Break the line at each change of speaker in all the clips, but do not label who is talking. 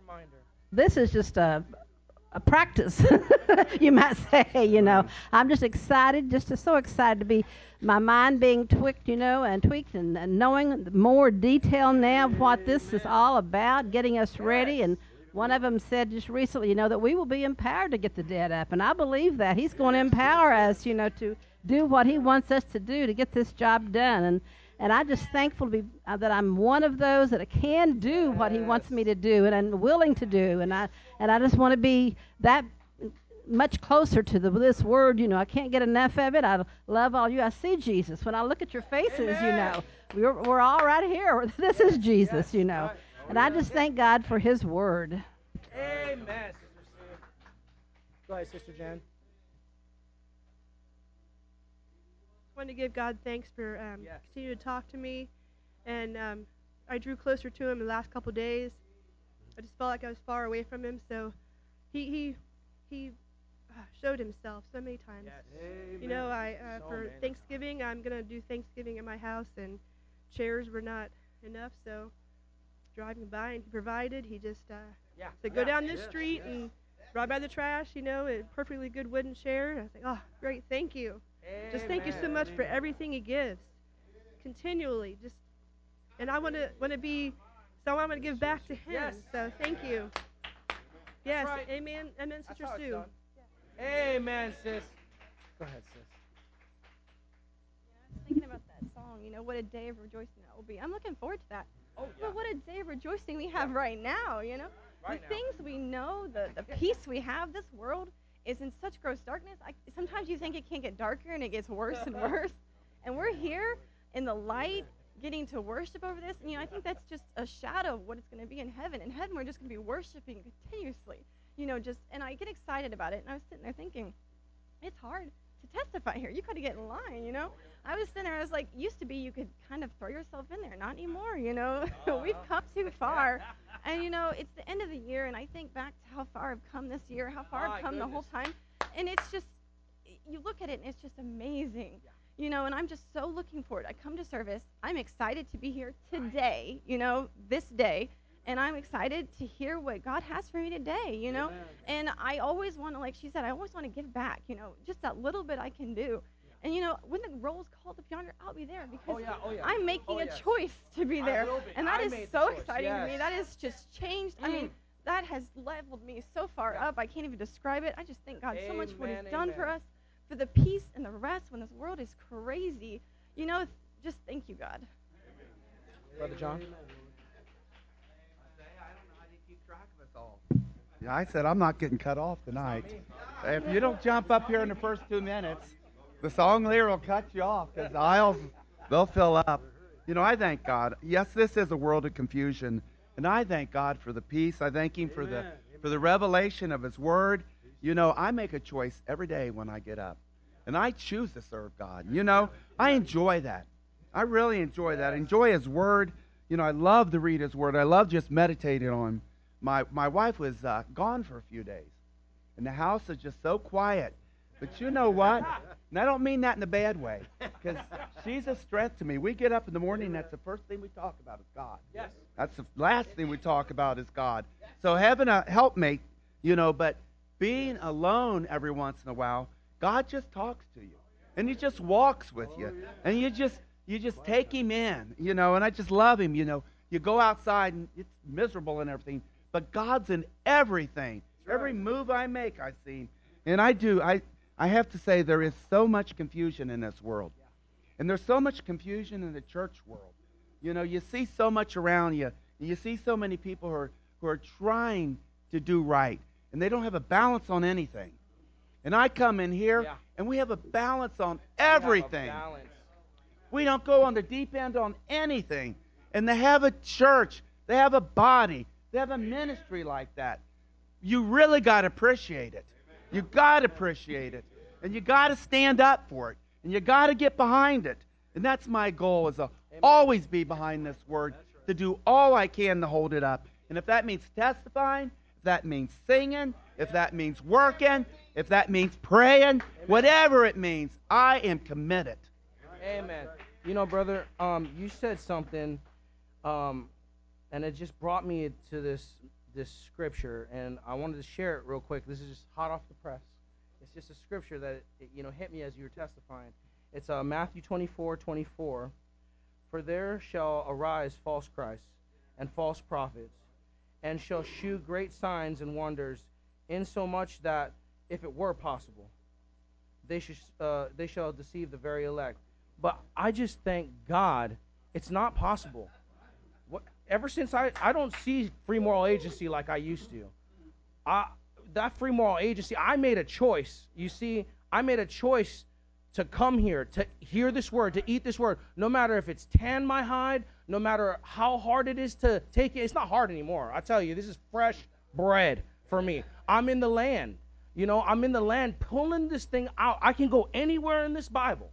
This is just a practice, you might say, I'm just excited, so excited to be, my mind being tweaked, and tweaked and knowing more detail now of what this is all about, getting us ready. And one of them said just recently, that we will be empowered to get the dead up. And I believe that. He's going to empower us, to do what he wants us to do to get this job done. And I'm just thankful to be that I'm one of those that can do what he wants me to do, and I'm willing to do. And I just want to be that much closer to this word. I can't get enough of it. I love all you. I see Jesus. When I look at your faces, we're all right here. This is Jesus. And I just thank God for his word.
Amen, Sister Sue. Go ahead, Sister Jen.
I want to give God thanks for continuing to talk to me, and I drew closer to him the last couple of days. I just felt like I was far away from him, so he showed himself so many times.
Yes.
For Thanksgiving, I'm gonna do Thanksgiving at my house, and chairs were not enough, so driving by, and he provided. He just said, go down this street and right by the trash, a perfectly good wooden chair. And I was like, oh, great, thank you. Just thank you so much for everything he gives, continually. And I want to be someone I'm going to give back to him.
Yes.
So thank you. Yes,
right.
amen, amen, Sister Sue.
Amen, sis. Go ahead, sis.
I was thinking about that song, what a day of rejoicing that will be. I'm looking forward to that.
Oh, yeah.
But what a day of rejoicing we have right now,
Right
the things we know, the peace we have. This world is in such gross darkness. Sometimes you think it can't get darker, and it gets worse and worse. And we're here in the light, getting to worship over this. And, I think that's just a shadow of what it's going to be in heaven. In heaven, we're just going to be worshiping continuously, and I get excited about it. And I was sitting there thinking, it's hard to testify here. You got to get in line, I was sitting there, I was like, used to be you could kind of throw yourself in there. Not anymore, We've come too far. And, it's the end of the year, and I think back to how far I've come this year, how far I've come the whole time. And it's just, you look at it, and it's just amazing. And I'm just so looking forward. I come to service. I'm excited to be here today, this day. And I'm excited to hear what God has for me today,
Amen.
And I always want to, like she said, I always want to give back, just that little bit I can do. And, when the roll's called up yonder, I'll be there because I'm making a choice to be there. And that is so exciting to me. That has just changed. I mean, that has leveled me so far up. I can't even describe it. I just thank God so much for what he's done for us, for the peace and the rest when this world is crazy. Just thank you, God.
Brother John?
Yeah, I said I'm not getting cut off tonight. If you don't jump up here in the first 2 minutes, the song leader will cut you off because the aisles, they'll fill up. I thank God. Yes, this is a world of confusion, and I thank God for the peace. I thank him for the revelation of his word. I make a choice every day when I get up, and I choose to serve God. I enjoy that. I really enjoy that. I enjoy his word. I love to read his word. I love just meditating on him. My wife was gone for a few days, and the house is just so quiet. But you know what? And I don't mean that in a bad way, because she's a strength to me. We get up in the morning, and that's the first thing we talk about is God.
Yes.
That's the last thing we talk about is God. So having a helpmate, but being alone every once in a while, God just talks to you, and he just walks with you, and you just take him in, and I just love him. You go outside, and it's miserable and everything, but God's in everything. Every move I make, I see him. And I have to say, there is so much confusion in this world. And there's so much confusion in the church world. You see so much around you. And you see so many people who are trying to do right. And they don't have a balance on anything. And I come in here, and we have a balance on everything. We don't go on the deep end on anything. And they have a church. They have a body. They have a ministry like that. You really got to appreciate it. You got to appreciate it. And you got to stand up for it. And you got to get behind it. And that's my goal, is to always be behind this word, to do all I can to hold it up. And if that means testifying, if that means singing, if that means working, if that means praying, whatever it means, I am committed.
Amen. Brother, you said something, and it just brought me to this this scripture, and I wanted to share it real quick. This is just hot off the press. It's just a scripture that hit me as you were testifying. It's Matthew 24:24. For there shall arise false Christs and false prophets, and shall shew great signs and wonders, insomuch that, if it were possible, they shall deceive the very elect. But I just thank God it's not possible. Ever since I don't see free moral agency like I used to. That free moral agency, I made a choice. You see, I made a choice to come here, to hear this word, to eat this word, no matter if it's tan my hide, no matter how hard it is to take it. It's not hard anymore. I tell you, this is fresh bread for me. I'm in the land. I'm in the land pulling this thing out. I can go anywhere in this Bible.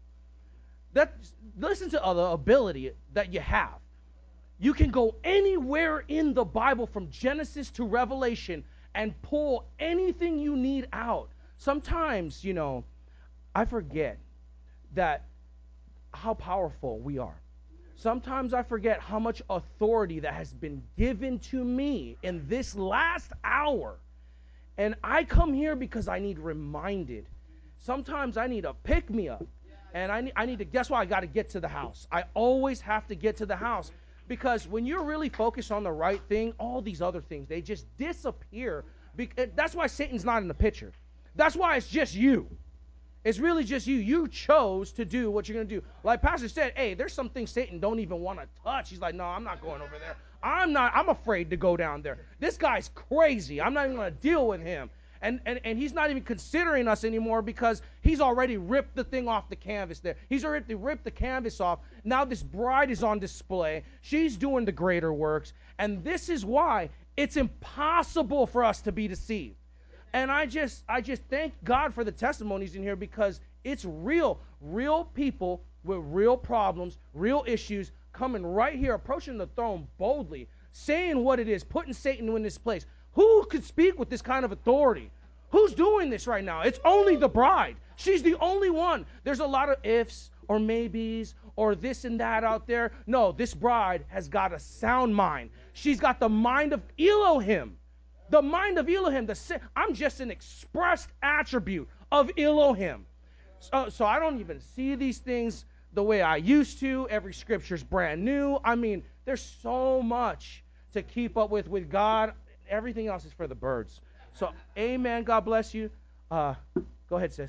Listen to the ability that you have. You can go anywhere in the Bible from Genesis to Revelation and pull anything you need out. Sometimes, I forget that how powerful we are. Sometimes I forget how much authority that has been given to me in this last hour. And I come here because I need reminded. Sometimes I need a pick-me-up. And I need to, guess why I got to get to the house. I always have to get to the house. Because when you're really focused on the right thing, all these other things, they just disappear. That's why Satan's not in the picture. That's why it's just you. It's really just you. You chose to do what you're going to do. Like Pastor said, hey, there's some things Satan don't even want to touch. He's like, no, I'm not going over there. I'm afraid to go down there. This guy's crazy. I'm not even going to deal with him. And he's not even considering us anymore because he's already ripped the thing off the canvas there. He's already ripped the canvas off. Now this bride is on display. She's doing the greater works. And this is why it's impossible for us to be deceived. And I just thank God for the testimonies in here because it's real people with real problems, real issues coming right here, approaching the throne boldly, saying what it is, putting Satan in this place. Who could speak with this kind of authority? Who's doing this right now? It's only the bride. She's the only one. There's a lot of ifs or maybes or this and that out there. No, this bride has got a sound mind. She's got the mind of Elohim. The mind of Elohim. I'm just an expressed attribute of Elohim. So I don't even see these things the way I used to. Every scripture's brand new. I mean, there's so much to keep up with God. Everything else is for the birds. So, amen. God bless you. Go ahead, sis.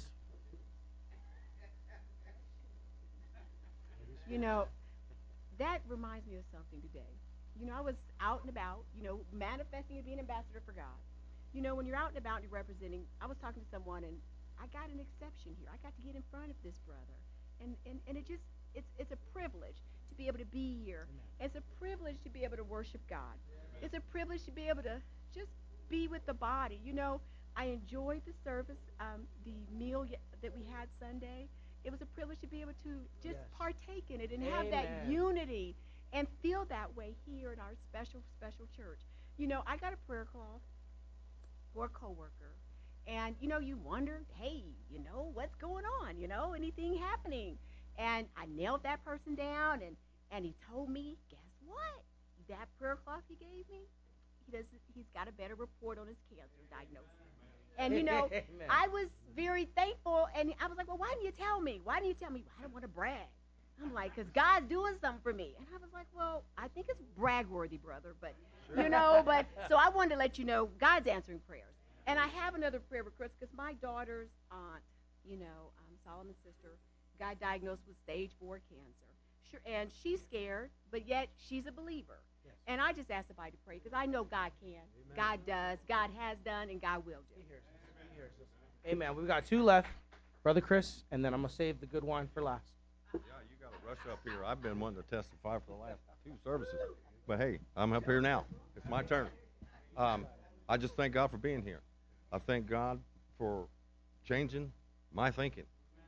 That reminds me of something today. I was out and about, manifesting and being an ambassador for God. When you're out and about and you're representing, I was talking to someone and I got an exception here. I got to get in front of this brother. And it's a privilege to be able to be here. Amen. It's a privilege to be able to worship God. Amen. It's a privilege to be able to just be with the body. I enjoyed the service, the meal that we had Sunday. It was a privilege to be able to just partake in it and have that unity and feel that way here in our special church. I got a prayer call for a coworker. And, you wonder, hey, what's going on? Anything happening? And I nailed that person down, and he told me, guess what? That prayer cloth he gave me, he's got a better report on his cancer diagnosis. And, I was very thankful, and I was like, well, why didn't you tell me? Why didn't you tell me? Well, I don't want to brag. I'm like, because God's doing something for me. And I was like, well, I think it's brag-worthy, brother, but, so I wanted to let you know God's answering prayers. And I have another prayer request because my daughter's aunt, Solomon's sister, got diagnosed with stage 4 cancer. Sure, and she's scared, but yet she's a believer. Yes. And I just ask everybody to pray because I know God can. Amen. God does. God has done, and God will do.
Amen. We've got 2 left, Brother Chris, and then I'm going to save the good wine for last.
Yeah, you got to rush up here. I've been wanting to testify for the last 2 services. But, hey, I'm up here now. It's my turn. I just thank God for being here. I thank God for changing my thinking.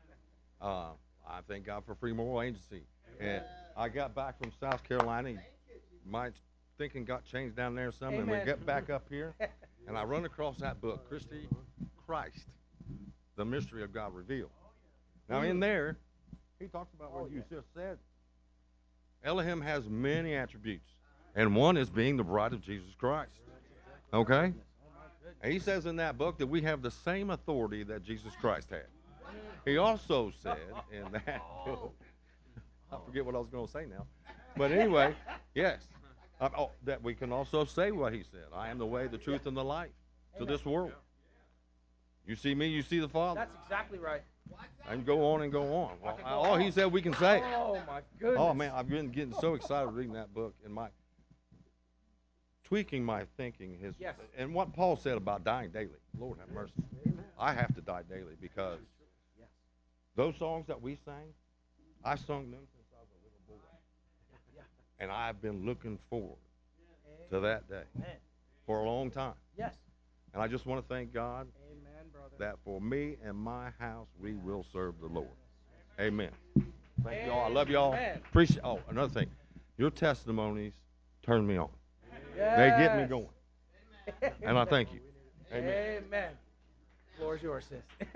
I thank God for free moral agency. And I got back from South Carolina. My thinking got changed down there some, and we get back up here, and I run across that book, Christ, the Mystery of God Revealed. Now, in there, he talks about what you just said. Elohim has many attributes, and one is being the bride of Jesus Christ. Okay? And he says in that book that we have the same authority that Jesus Christ had. He also said in that book, I forget what I was going to say now. But anyway, yes, that we can also say what he said. I am the way, the truth, and the life to this world. You see me, you see the Father.
That's exactly right.
And go on and go on. Well, all he said we can say.
Oh, my goodness.
Oh, man, I've been getting so excited reading that book and tweaking my thinking. And what Paul said about dying daily. Lord have mercy. I have to die daily because those songs that we sang, I sung them since I was a little boy. And I've been looking forward to that day for a long time.
Yes.
And I just want to thank God that for me and my house, we will serve the Lord. Amen. Thank y'all. I love y'all. Appreciate. Oh, another thing. Your testimonies turn me on.
Yes.
They get me going. And I thank you.
Amen. Amen. The floor is yours, sis.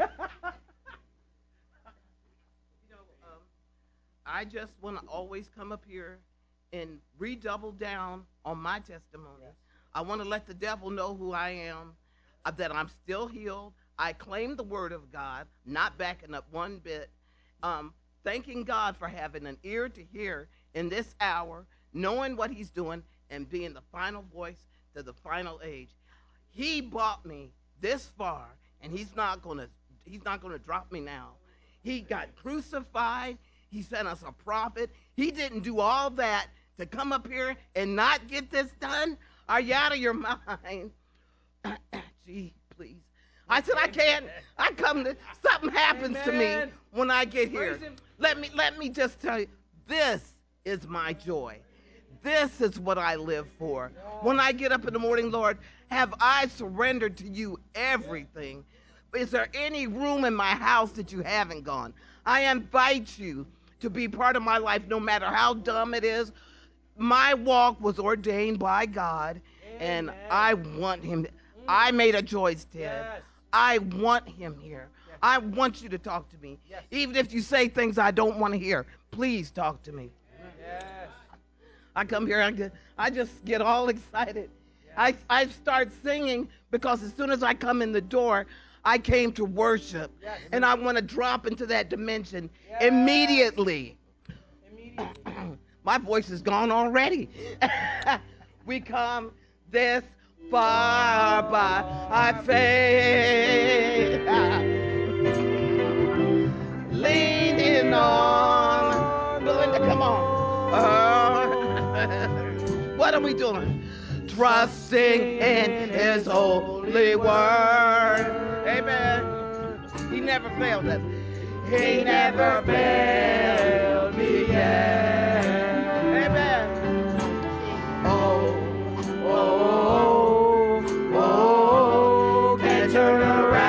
I just want to always come up here and redouble down on my testimony. Yes. I want to let the devil know who I am, that I'm still healed. I claim the word of God, not backing up one bit. Thanking God for having an ear to hear in this hour, knowing what he's doing, and being the final voice to the final age. He brought me this far, and he's not gonna drop me now. He got crucified. He sent us a prophet. He didn't do all that to come up here and not get this done. Are you out of your mind? Gee, please. I said I can't. I come to something happens to me when I get here. Let me just tell you, this is my joy. This is what I live for. When I get up in the morning, Lord, have I surrendered to you everything? Is there any room in my house that you haven't gone? I invite you to be part of my life, no matter how dumb it is. My walk was ordained by God, and I want him. I made a choice, Ted. Yes. I want him here. Yes. I want you to talk to me. Yes. Even if you say things I don't want to hear, please talk to me. Yes. I come here, I just get all excited. Yes. I start singing because as soon as I come in the door, I came to worship. Yes. And I want to drop into that dimension immediately. My voice is gone already. We come this far by faith, leaning on. Belinda, come on. What are we doing? Trusting in his holy word. Amen. He never failed us. He never failed me yet. Amen. Can't turn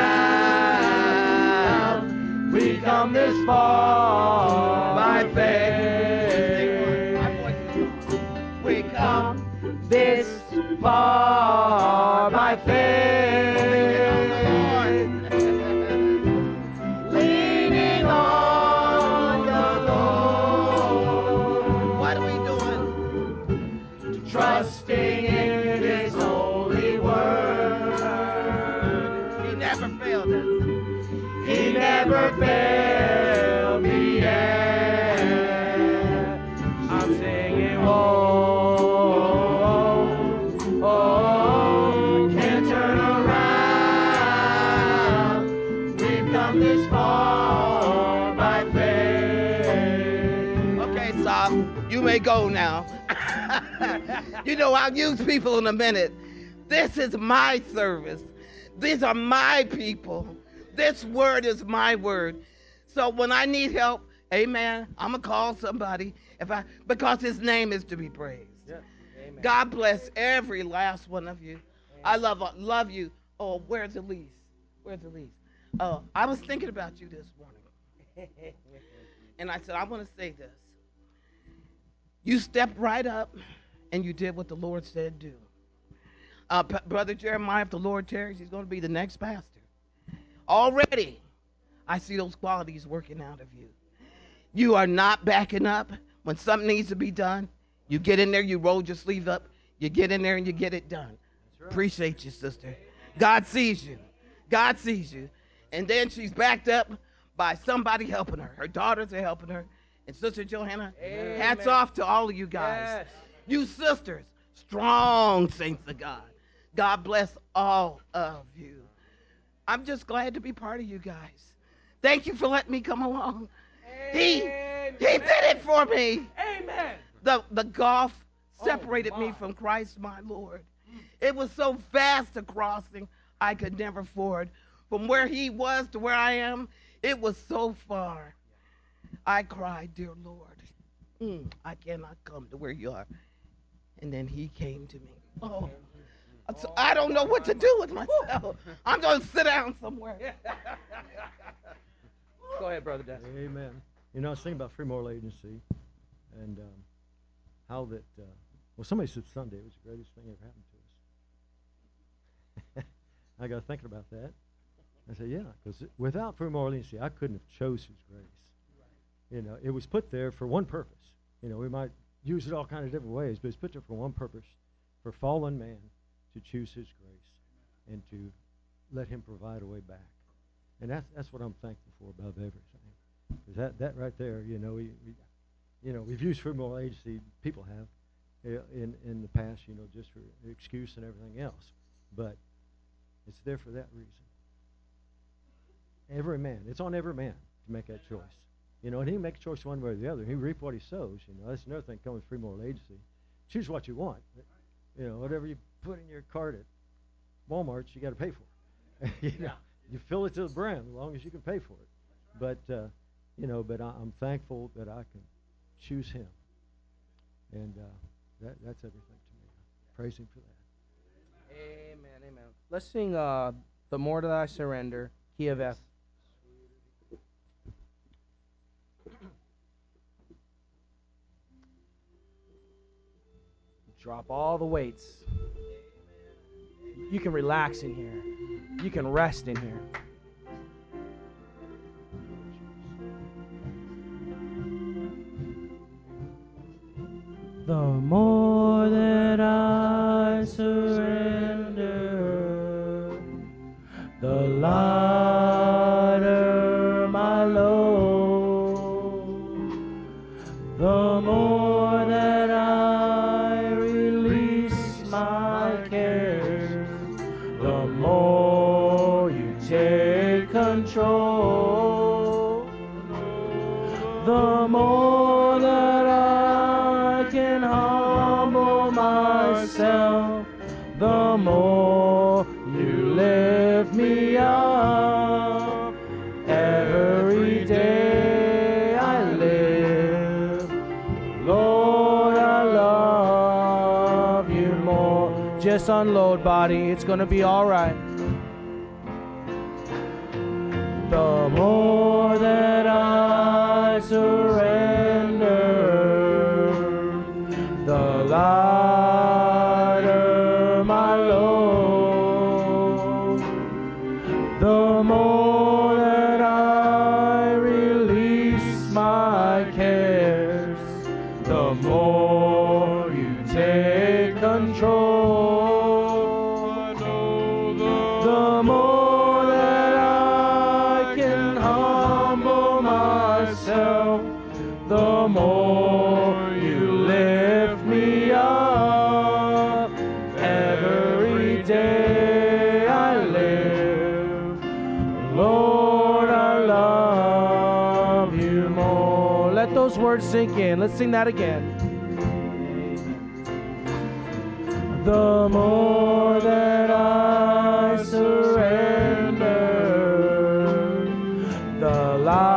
around. We come this far by faith. We come this far by faith. Leaning on the Lord. What are we doing? Trusting in his holy word. He never failed us. He never failed me yet. I'm singing, can't turn around. We've come this far by faith. Okay, stop. You may go now. You know, I'll use people in a minute. This is my service. These are my people. This word is my word. So when I need help, amen, I'm going to call somebody because his name is to be praised. Yeah. God bless every last one of you. Amen. I love you. Oh, where's Elise? Where's Elise? Oh, I was thinking about you this morning. And I said, I want to say this. You stepped right up and you did what the Lord said do. Brother Jeremiah, if the Lord tarries, he's going to be the next pastor. Already, I see those qualities working out of you. You are not backing up. When something needs to be done, you get in there, you roll your sleeve up, you get in there and you get it done. That's Appreciate you, sister. God sees you. God sees you. And then she's backed up by somebody helping her. Her daughters are helping her. And Sister Johanna, hats off to all of you guys. Yes. You sisters, strong saints of God. God bless all of you. I'm just glad to be part of you guys. Thank you for letting me come along. He did it for me.
Amen.
The gulf separated me from Christ my Lord. It was so vast a crossing I could never ford. From where he was to where I am, it was so far. I cried, dear Lord, I cannot come to where you are. And then he came to me. Oh, so I don't know what to do with myself. I'm going to sit down somewhere.
Go ahead, Brother Des.
Amen. You know, I was thinking about Free Moral Agency and how that, well, somebody said Sunday was the greatest thing ever happened to us. I got thinking about that. I said, yeah, because without Free Moral Agency, I couldn't have chose His grace. You know, it was put there for one purpose. You know, we might use it all kind of different ways, but it's put there for one purpose, for fallen man to choose His grace and to let Him provide a way back. And that's what I'm thankful for above everything. Because that right there, you know, we've used Free Moral Agency, people have, in the past, you know, just for excuse and everything else. But it's there for that reason. Every man, it's on every man to make that choice. You know, and he can make a choice one way or the other. He reap what he sows. You know, that's another thing coming with Free Moral Agency. Choose what you want. You know, whatever you put in your cart at Walmart, you got to pay for it. You know, you fill it to the brim as long as you can pay for it. But you know, but I'm thankful that I can choose Him, and that's everything to me. Praise Him for that.
Amen, amen. Let's sing "The More That I Surrender," key of F. Drop all the weights. You can relax in here. You can rest in here. The more that I surrender, the lighter my load. The more that I release my cares, the more you take control. The more that I can humble myself, the more you lift me up. Every day I live, Lord, I love you more. Just unload, body, it's gonna be alright. The more that I surrender, the lighter my load. The more that I release my cares, the more you take control. The more that I can humble myself, the more you lift me up. Every day I live, Lord, I love you more. Let those words sink in. Let's sing that again. The more that I surrender, the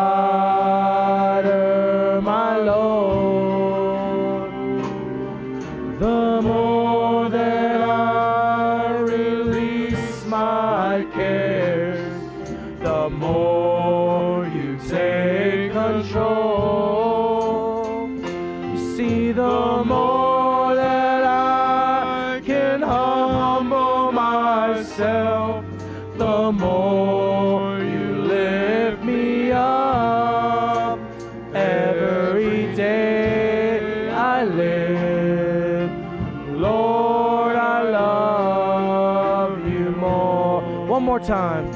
lighter my load. The more that I release my cares, the more you take control. You see, the more that I can humble myself, the more you lift me up. Every day I live, Lord, I love One more time.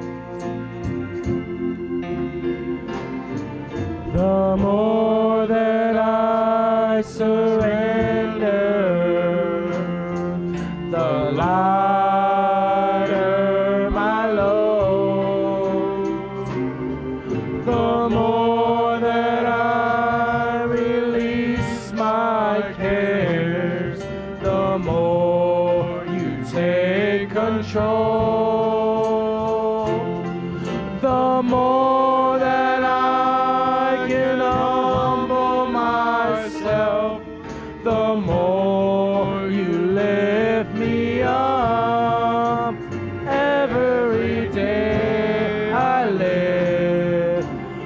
The more that I surrender, the lighter my load. The more that I release my cares, the more you take control. The more that I can humble myself, the more you lift me up. Every day I live,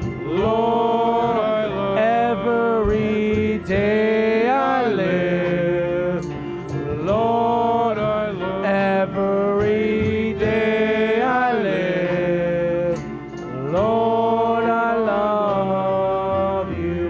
Lord, every day I live, Lord, every day I live, Lord, I love you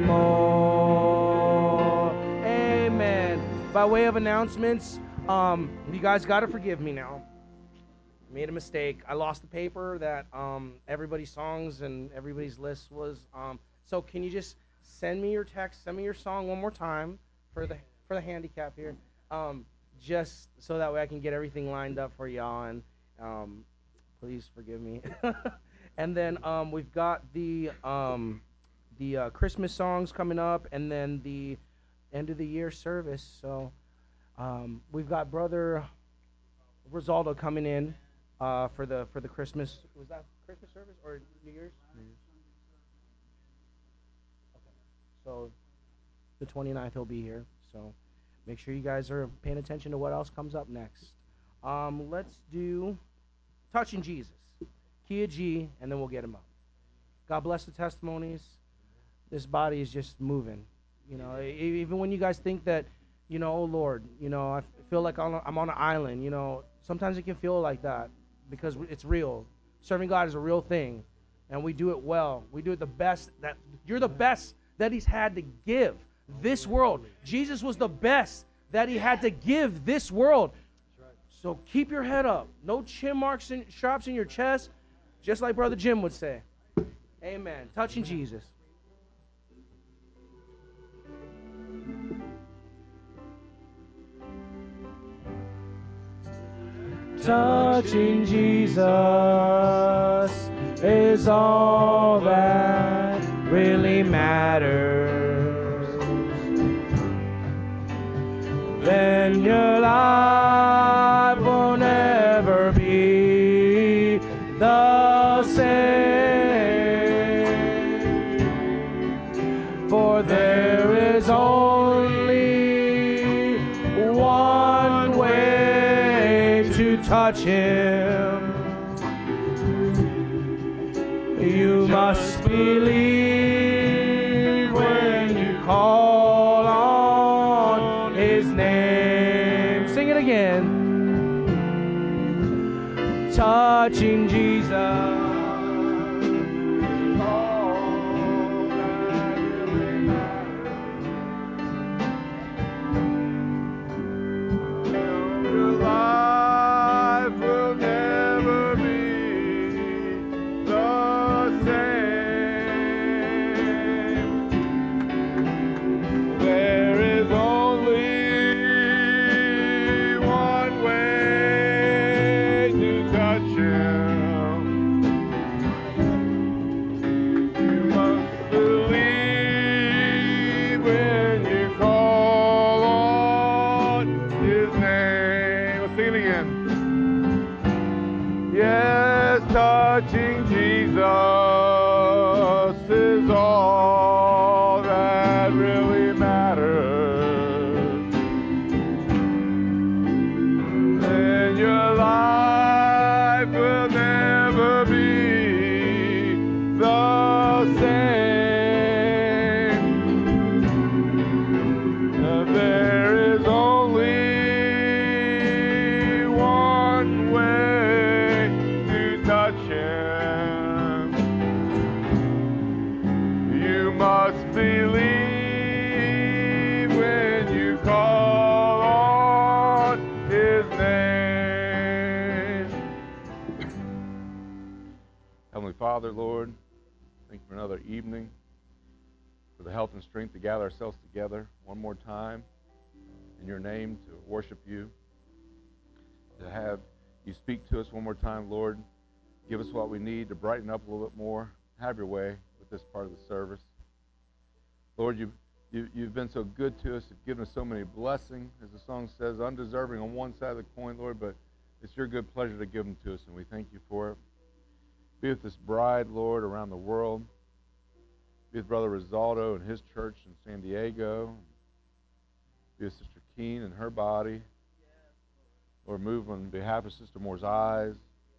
more. Amen. By way of announcements, you guys got to forgive me now. Made a mistake. I lost the paper that everybody's songs and everybody's list was. So can you just send me your text, send me your song one more time for the handicap here, just so that way I can get everything lined up for y'all, and please forgive me. And then we've got the Christmas songs coming up, and then the end of the year service. So we've got Brother Rosaldo coming in for the Christmas. Was that Christmas service or New Year's? New Year's. Okay. So the 29th he'll be here. So make sure you guys are paying attention to what else comes up next. Let's do Touching Jesus, key of G, and then we'll get him up. God bless the testimonies. This body is just moving. You know, even when you guys think that, you know, oh Lord, you know, I feel like I'm on an island. You know, sometimes it can feel like that because it's real. Serving God is a real thing, and we do it well. We do it the best. That you're the best that He's had to give this world. Jesus was the best that He had to give this world. So keep your head up. No chin marks and sharps in your chest, just like Brother Jim would say. Amen. Touching Jesus. Touching Jesus is all that really matters. Then your life will never be the same. For there is only one way to touch Him. You must believe when you call on His name. Sing it again. Touching Jesus. Touching Jesus is all that really matters. Then your life will never be the same. There is only one way to touch Him.
Heavenly Father, Lord, thank you for another evening, for the health and strength to gather ourselves together one more time in your name to worship you, to have you speak to us one more time, Lord. Give us what we need to brighten up a little bit more. Have your way with this part of the service. Lord, you've been so good to us. You've given us so many blessings, as the song says, undeserving on one side of the coin, Lord, but it's your good pleasure to give them to us, and we thank you for it. Be with this bride, Lord, around the world. Be with Brother Risaldo and his church in San Diego. Be with Sister Keene and her body. Lord, move on behalf of Sister Moore's eyes.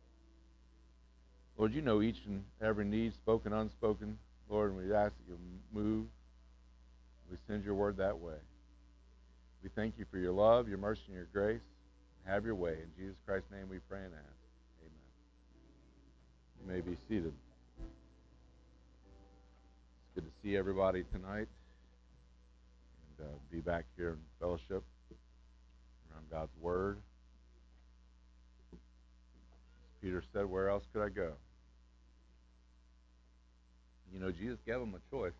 Lord, you know each and every need, spoken, unspoken. Lord, and we ask that you move. We send your word that way. We thank you for your love, your mercy, and your grace. Have your way. In Jesus Christ's name we pray and ask. Amen. You may be seated. It's good to see everybody tonight and be back here in fellowship around God's word. As Peter said, where else could I go? You know, Jesus gave them a choice.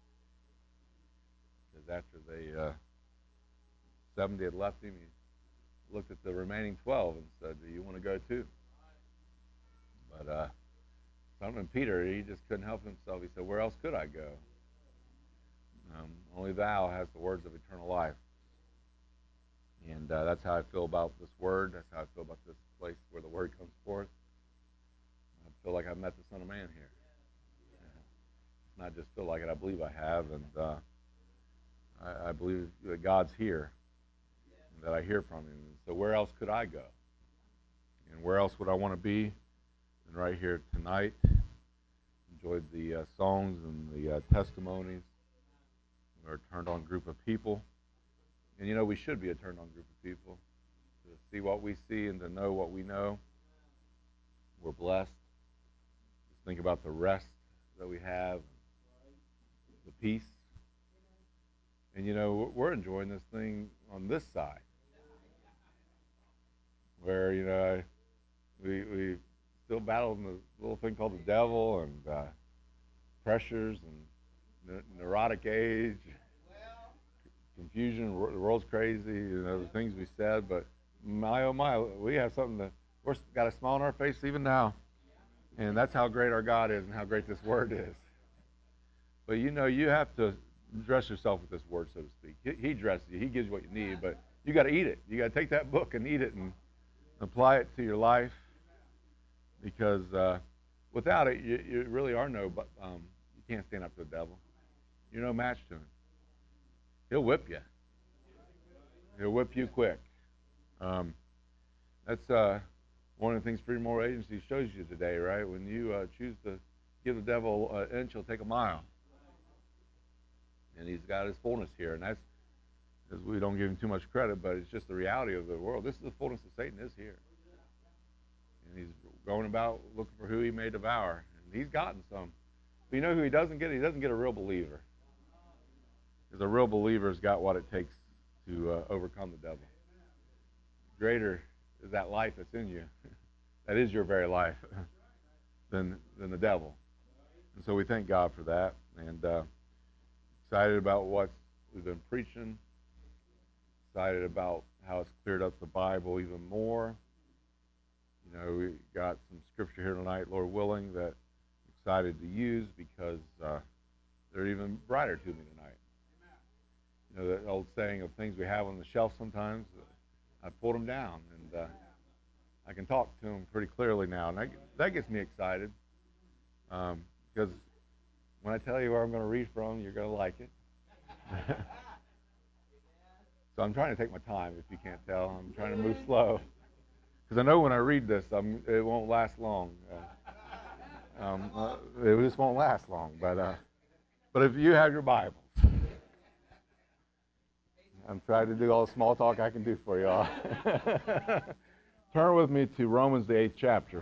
Because after the 70 had left him, he looked at the remaining 12 and said, do you want to go too? But Simon Peter, he just couldn't help himself. He said, where else could I go? Only thou has the words of eternal life. And that's how I feel about this word. That's how I feel about this place where the word comes forth. I feel like I've met the Son of Man here. Not just feel like it, I believe I have. And I believe that God's here and that I hear from him. And so where else could I go? And where else would I want to be? And right here tonight, enjoyed the songs and the testimonies. We're a turned-on group of people. And you know, we should be a turned-on group of people. To see what we see and to know what we know. We're blessed. Just think about the rest that we have, the peace. And you know, we're enjoying this thing on this side, where, you know, we still battling the little thing called the devil and pressures and neurotic age, confusion, the world's crazy, you know, the things we said, but my oh my, we have something that, we're got a smile on our face even now, and that's how great our God is and how great this word is. But you know, you have to dress yourself with this word, so to speak. He dresses you. He gives you what you need, but you got to eat it. You got to take that book and eat it and apply it to your life, because without it, you really are no. You can't stand up to the devil. You're no match to him. He'll whip you. He'll whip you quick. That's one of the things Freedom Moral Agency shows you today, right? When you choose to give the devil an inch, he'll take a mile. And he's got his fullness here, and that's, because we don't give him too much credit, but it's just the reality of the world. This is the fullness of Satan is here. And he's going about looking for who he may devour. And he's gotten some. But you know who he doesn't get? He doesn't get a real believer. Because a real believer's got what it takes to overcome the devil. Greater is that life that's in you. That is your very life than the devil. And so we thank God for that. And excited about what we've been preaching. Excited about how it's cleared up the Bible even more. You know, we got some scripture here tonight, Lord willing, that I'm excited to use because they're even brighter to me tonight. You know, that old saying of things we have on the shelf sometimes, I pulled them down, and I can talk to them pretty clearly now. And that gets me excited, because when I tell you where I'm going to read from, you're going to like it. So I'm trying to take my time, if you can't tell. I'm trying to move slow. Because I know when I read this, it won't last long. It just won't last long. But if you have your Bibles, I'm trying to do all the small talk I can do for you all. Turn with me to Romans, the 8th chapter.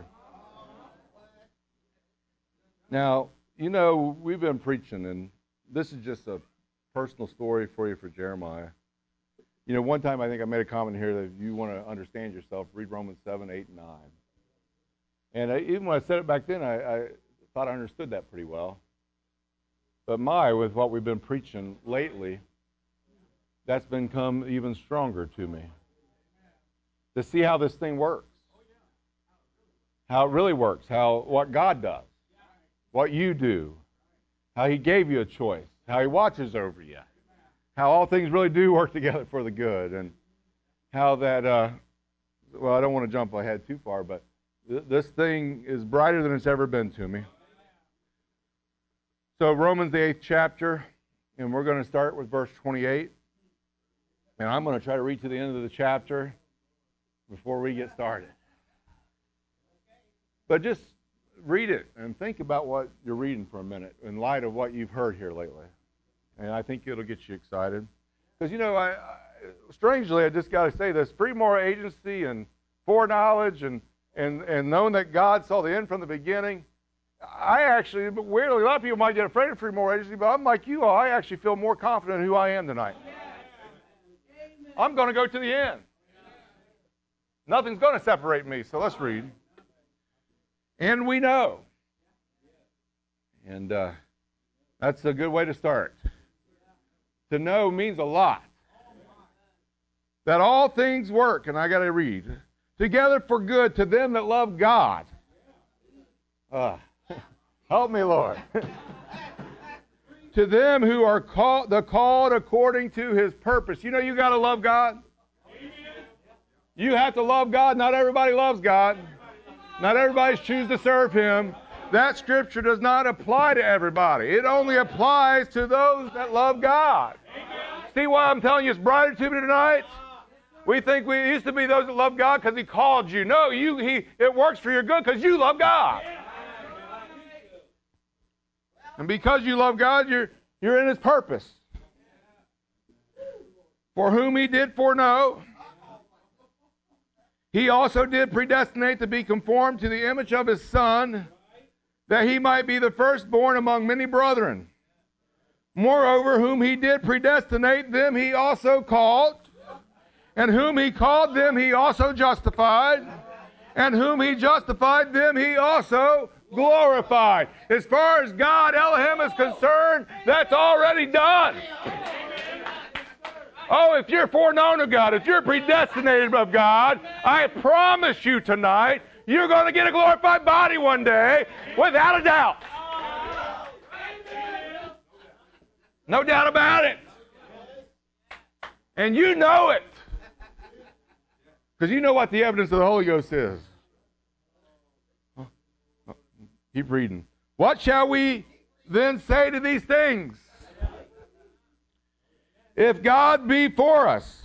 Now, you know, we've been preaching, and this is just a personal story for you for Jeremiah. You know, one time I think I made a comment here that if you want to understand yourself, read Romans 7, 8, and 9. And even when I said it back then, thought I understood that pretty well. But with what we've been preaching lately, that's become even stronger to me. To see how this thing works. How it really works. What God does. What you do. How He gave you a choice. How He watches over you. How all things really do work together for the good. And how that, I don't want to jump ahead too far, but this thing is brighter than it's ever been to me. So Romans, the 8th chapter, and we're going to start with verse 28. And I'm going to try to read to the end of the chapter before we get started. But just read it and think about what you're reading for a minute in light of what you've heard here lately. And I think it'll get you excited. Because, strangely, I just got to say this, free moral agency and foreknowledge and knowing that God saw the end from the beginning, weirdly, a lot of people might get afraid of free moral agency, but I'm like you all, I actually feel more confident in who I am tonight. I'm going to go to the end. Nothing's going to separate me, so let's read. And we know. And that's a good way to start. To know means a lot. That all things work, and I got to read, together for good to them that love God. Help me, Lord. To them who are called according to His purpose. You got to love God. You have to love God. Not everybody loves God. Not everybody's choose to serve Him. That scripture does not apply to everybody. It only applies to those that love God. See why I'm telling you it's brighter to me tonight? We think we used to be those that love God because He called you. No, it works for your good because you love God. And because you love God, you're in His purpose. For whom He did foreknow, He also did predestinate to be conformed to the image of His Son, that He might be the firstborn among many brethren. Moreover, whom He did predestinate, them He also called. And whom He called, them He also justified. And whom He justified, them He also glorified. As far as God, Elohim, is concerned, that's already done. Oh, if you're foreknown of God, if you're predestinated of God, I promise you tonight, you're going to get a glorified body one day, without a doubt. No doubt about it. And you know it. Because you know what the evidence of the Holy Ghost is. Keep reading. What shall we then say to these things? If God be for us,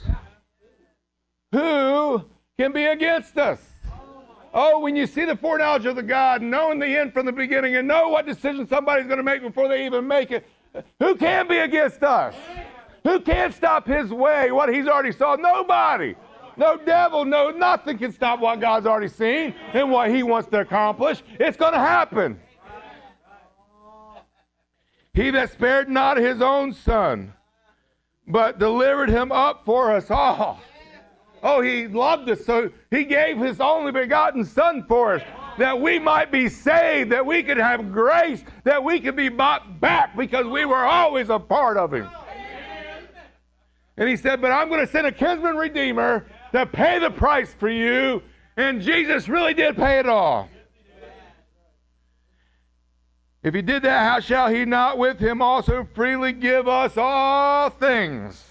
who can be against us? Oh, when you see the foreknowledge of the God, knowing the end from the beginning, and know what decision somebody's going to make before they even make it, who can be against us? Who can stop His way, what He's already saw? Nobody. No devil, no nothing can stop what God's already seen and what He wants to accomplish. It's going to happen. He that spared not His own Son, but delivered Him up for us all. Oh, He loved us, so He gave His only begotten Son for us, that we might be saved, that we could have grace, that we could be bought back because we were always a part of Him. And He said, but I'm going to send a kinsman redeemer to pay the price for you. And Jesus really did pay it all. If He did that, how shall He not with Him also freely give us all things?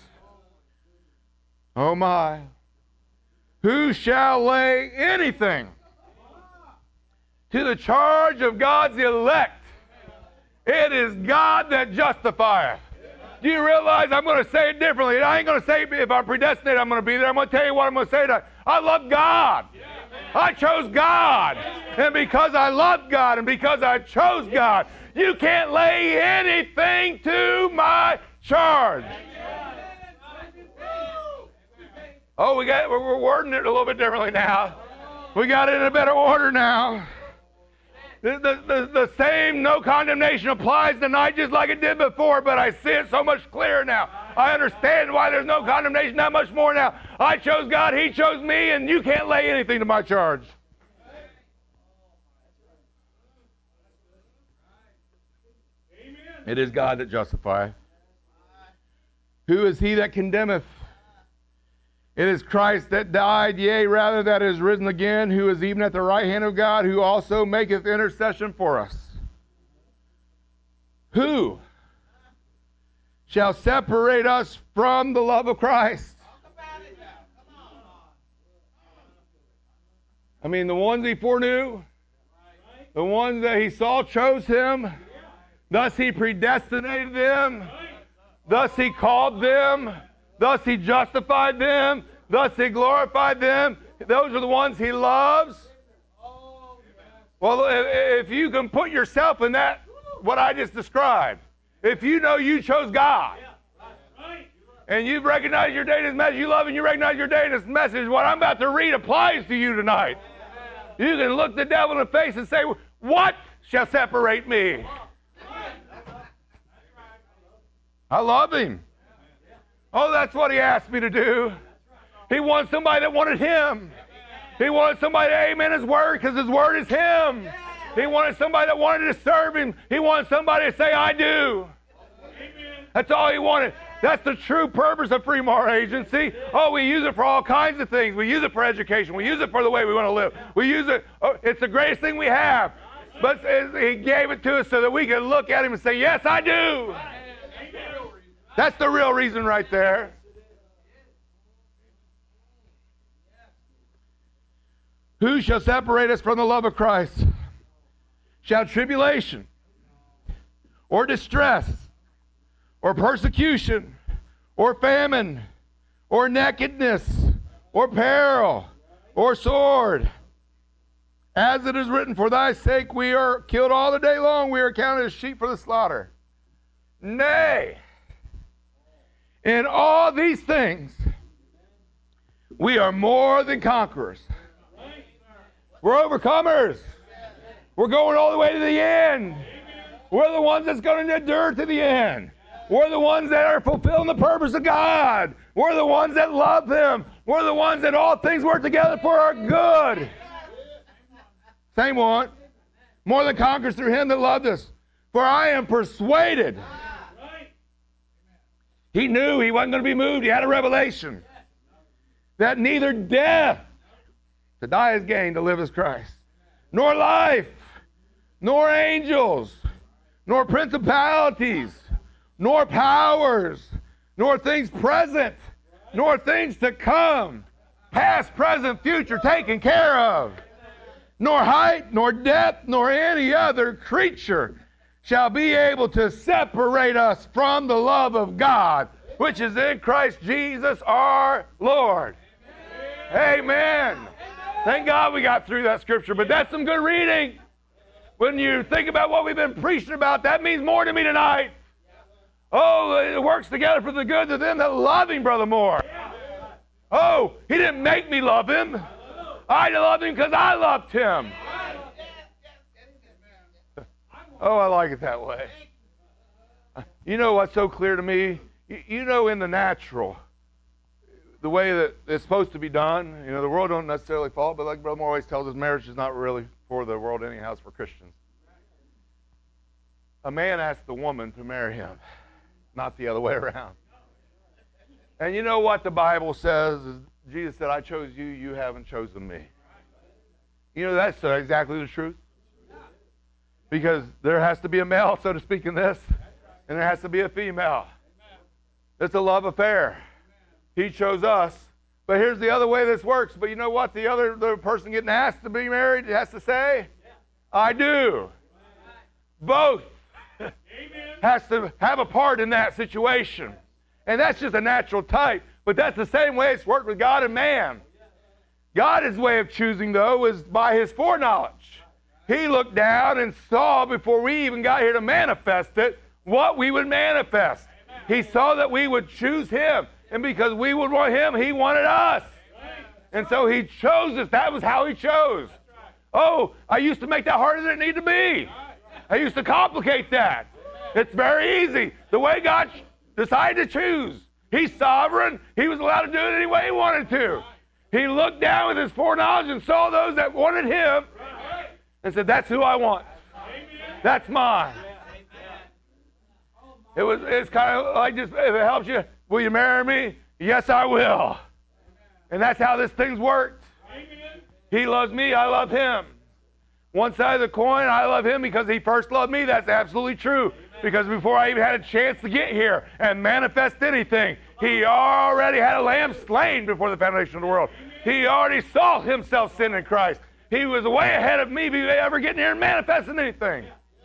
Oh my. Who shall lay anything to the charge of God's elect? It is God that justifieth. Do you realize I'm going to say it differently? I ain't going to say if I'm predestinated I'm going to be there. I'm going to tell you what I'm going to say tonight. I love God. I chose God. And because I love God and because I chose God, you can't lay anything to my charge. Oh, we're wording it a little bit differently now. We got it in a better order now. The same no condemnation applies tonight just like it did before, but I see it so much clearer now. I understand why there's no condemnation that much more now. I chose God, He chose me, and you can't lay anything to my charge. It is God that justifieth. Who is he that condemneth? It is Christ that died, yea, rather that is risen again, who is even at the right hand of God, who also maketh intercession for us. Who shall separate us from the love of Christ? I mean, the ones he foreknew, the ones that he saw chose him, thus he predestinated them, thus he called them, thus he justified them, thus he glorified them. Those are the ones he loves. Well, if you can put yourself in that, what I just described, if you know you chose God, and you've recognized your day in His message, you love and you recognize your day in His message, what I'm about to read applies to you tonight. You can look the devil in the face and say, what shall separate me? I love him. Oh, that's what he asked me to do. He wanted somebody that wanted him. He wanted somebody to amen his word because his word is him. He wanted somebody that wanted to serve him. He wanted somebody to say, I do. That's all he wanted. That's the true purpose of Free Moral Agency. Oh, we use it for all kinds of things. We use it for education. We use it for the way we want to live. We use it. Oh, it's the greatest thing we have. But he gave it to us so that we can look at him and say, yes, I do. That's the real reason right there. Who shall separate us from the love of Christ? Shall tribulation, or distress, or persecution, or famine, or nakedness, or peril, or sword? As it is written, for thy sake we are killed all the day long, we are counted as sheep for the slaughter. Nay, in all these things we are more than conquerors. We're overcomers. We're going all the way to the end. We're the ones that's going to endure to the end. We're the ones that are fulfilling the purpose of God. We're the ones that love Him. We're the ones that all things work together for our good. Same one. More than conquerors through Him that loved us. For I am persuaded. He knew he wasn't going to be moved. He had a revelation. That neither death, to die is gain, to live is Christ, nor life, nor angels, nor principalities, nor powers, nor things present, nor things to come, past, present, future, taken care of, nor height, nor depth, nor any other creature shall be able to separate us from the love of God, which is in Christ Jesus our Lord. Amen. Thank God we got through that scripture, but that's some good reading. When you think about what we've been preaching about, that means more to me tonight. Oh, it works together for the good of them that love Him, Brother Moore. Oh, He didn't make me love Him. I love Him because I loved Him. Oh, I like it that way. You know what's so clear to me? You know in the natural, the way that it's supposed to be done, you know, the world don't necessarily follow, but like Brother Moore always tells us, marriage is not really for the world anyhow, it's for Christians. A man asks the woman to marry him, not the other way around. And you know what the Bible says? Jesus said, I chose you, you haven't chosen me. You know, that's exactly the truth. Because there has to be a male, so to speak, in this, and there has to be a female. It's a love affair. He chose us. But here's the other way this works. But you know what? The person getting asked to be married has to say, I do. Both has to have a part in that situation. And that's just a natural type. But that's the same way it's worked with God and man. God's way of choosing, though, is by His foreknowledge. He looked down and saw before we even got here to manifest it, what we would manifest. He saw that we would choose Him. And because we would want Him, He wanted us. And so He chose us. That was how He chose. Oh, I used to make that harder than it needed to be. I used to complicate that. It's very easy. The way God decided to choose. He's sovereign. He was allowed to do it any way He wanted to. He looked down with His foreknowledge and saw those that wanted Him and said, that's who I want. That's mine. It's kind of like just, if it helps you, will you marry me? Yes, I will. And that's how this thing's worked. He loves me, I love him. One side of the coin, I love him because he first loved me. That's absolutely true. Because before I even had a chance to get here and manifest anything, he already had a lamb slain before the foundation of the world. He already saw himself sin in Christ. He was way ahead of me before ever getting here and manifesting anything.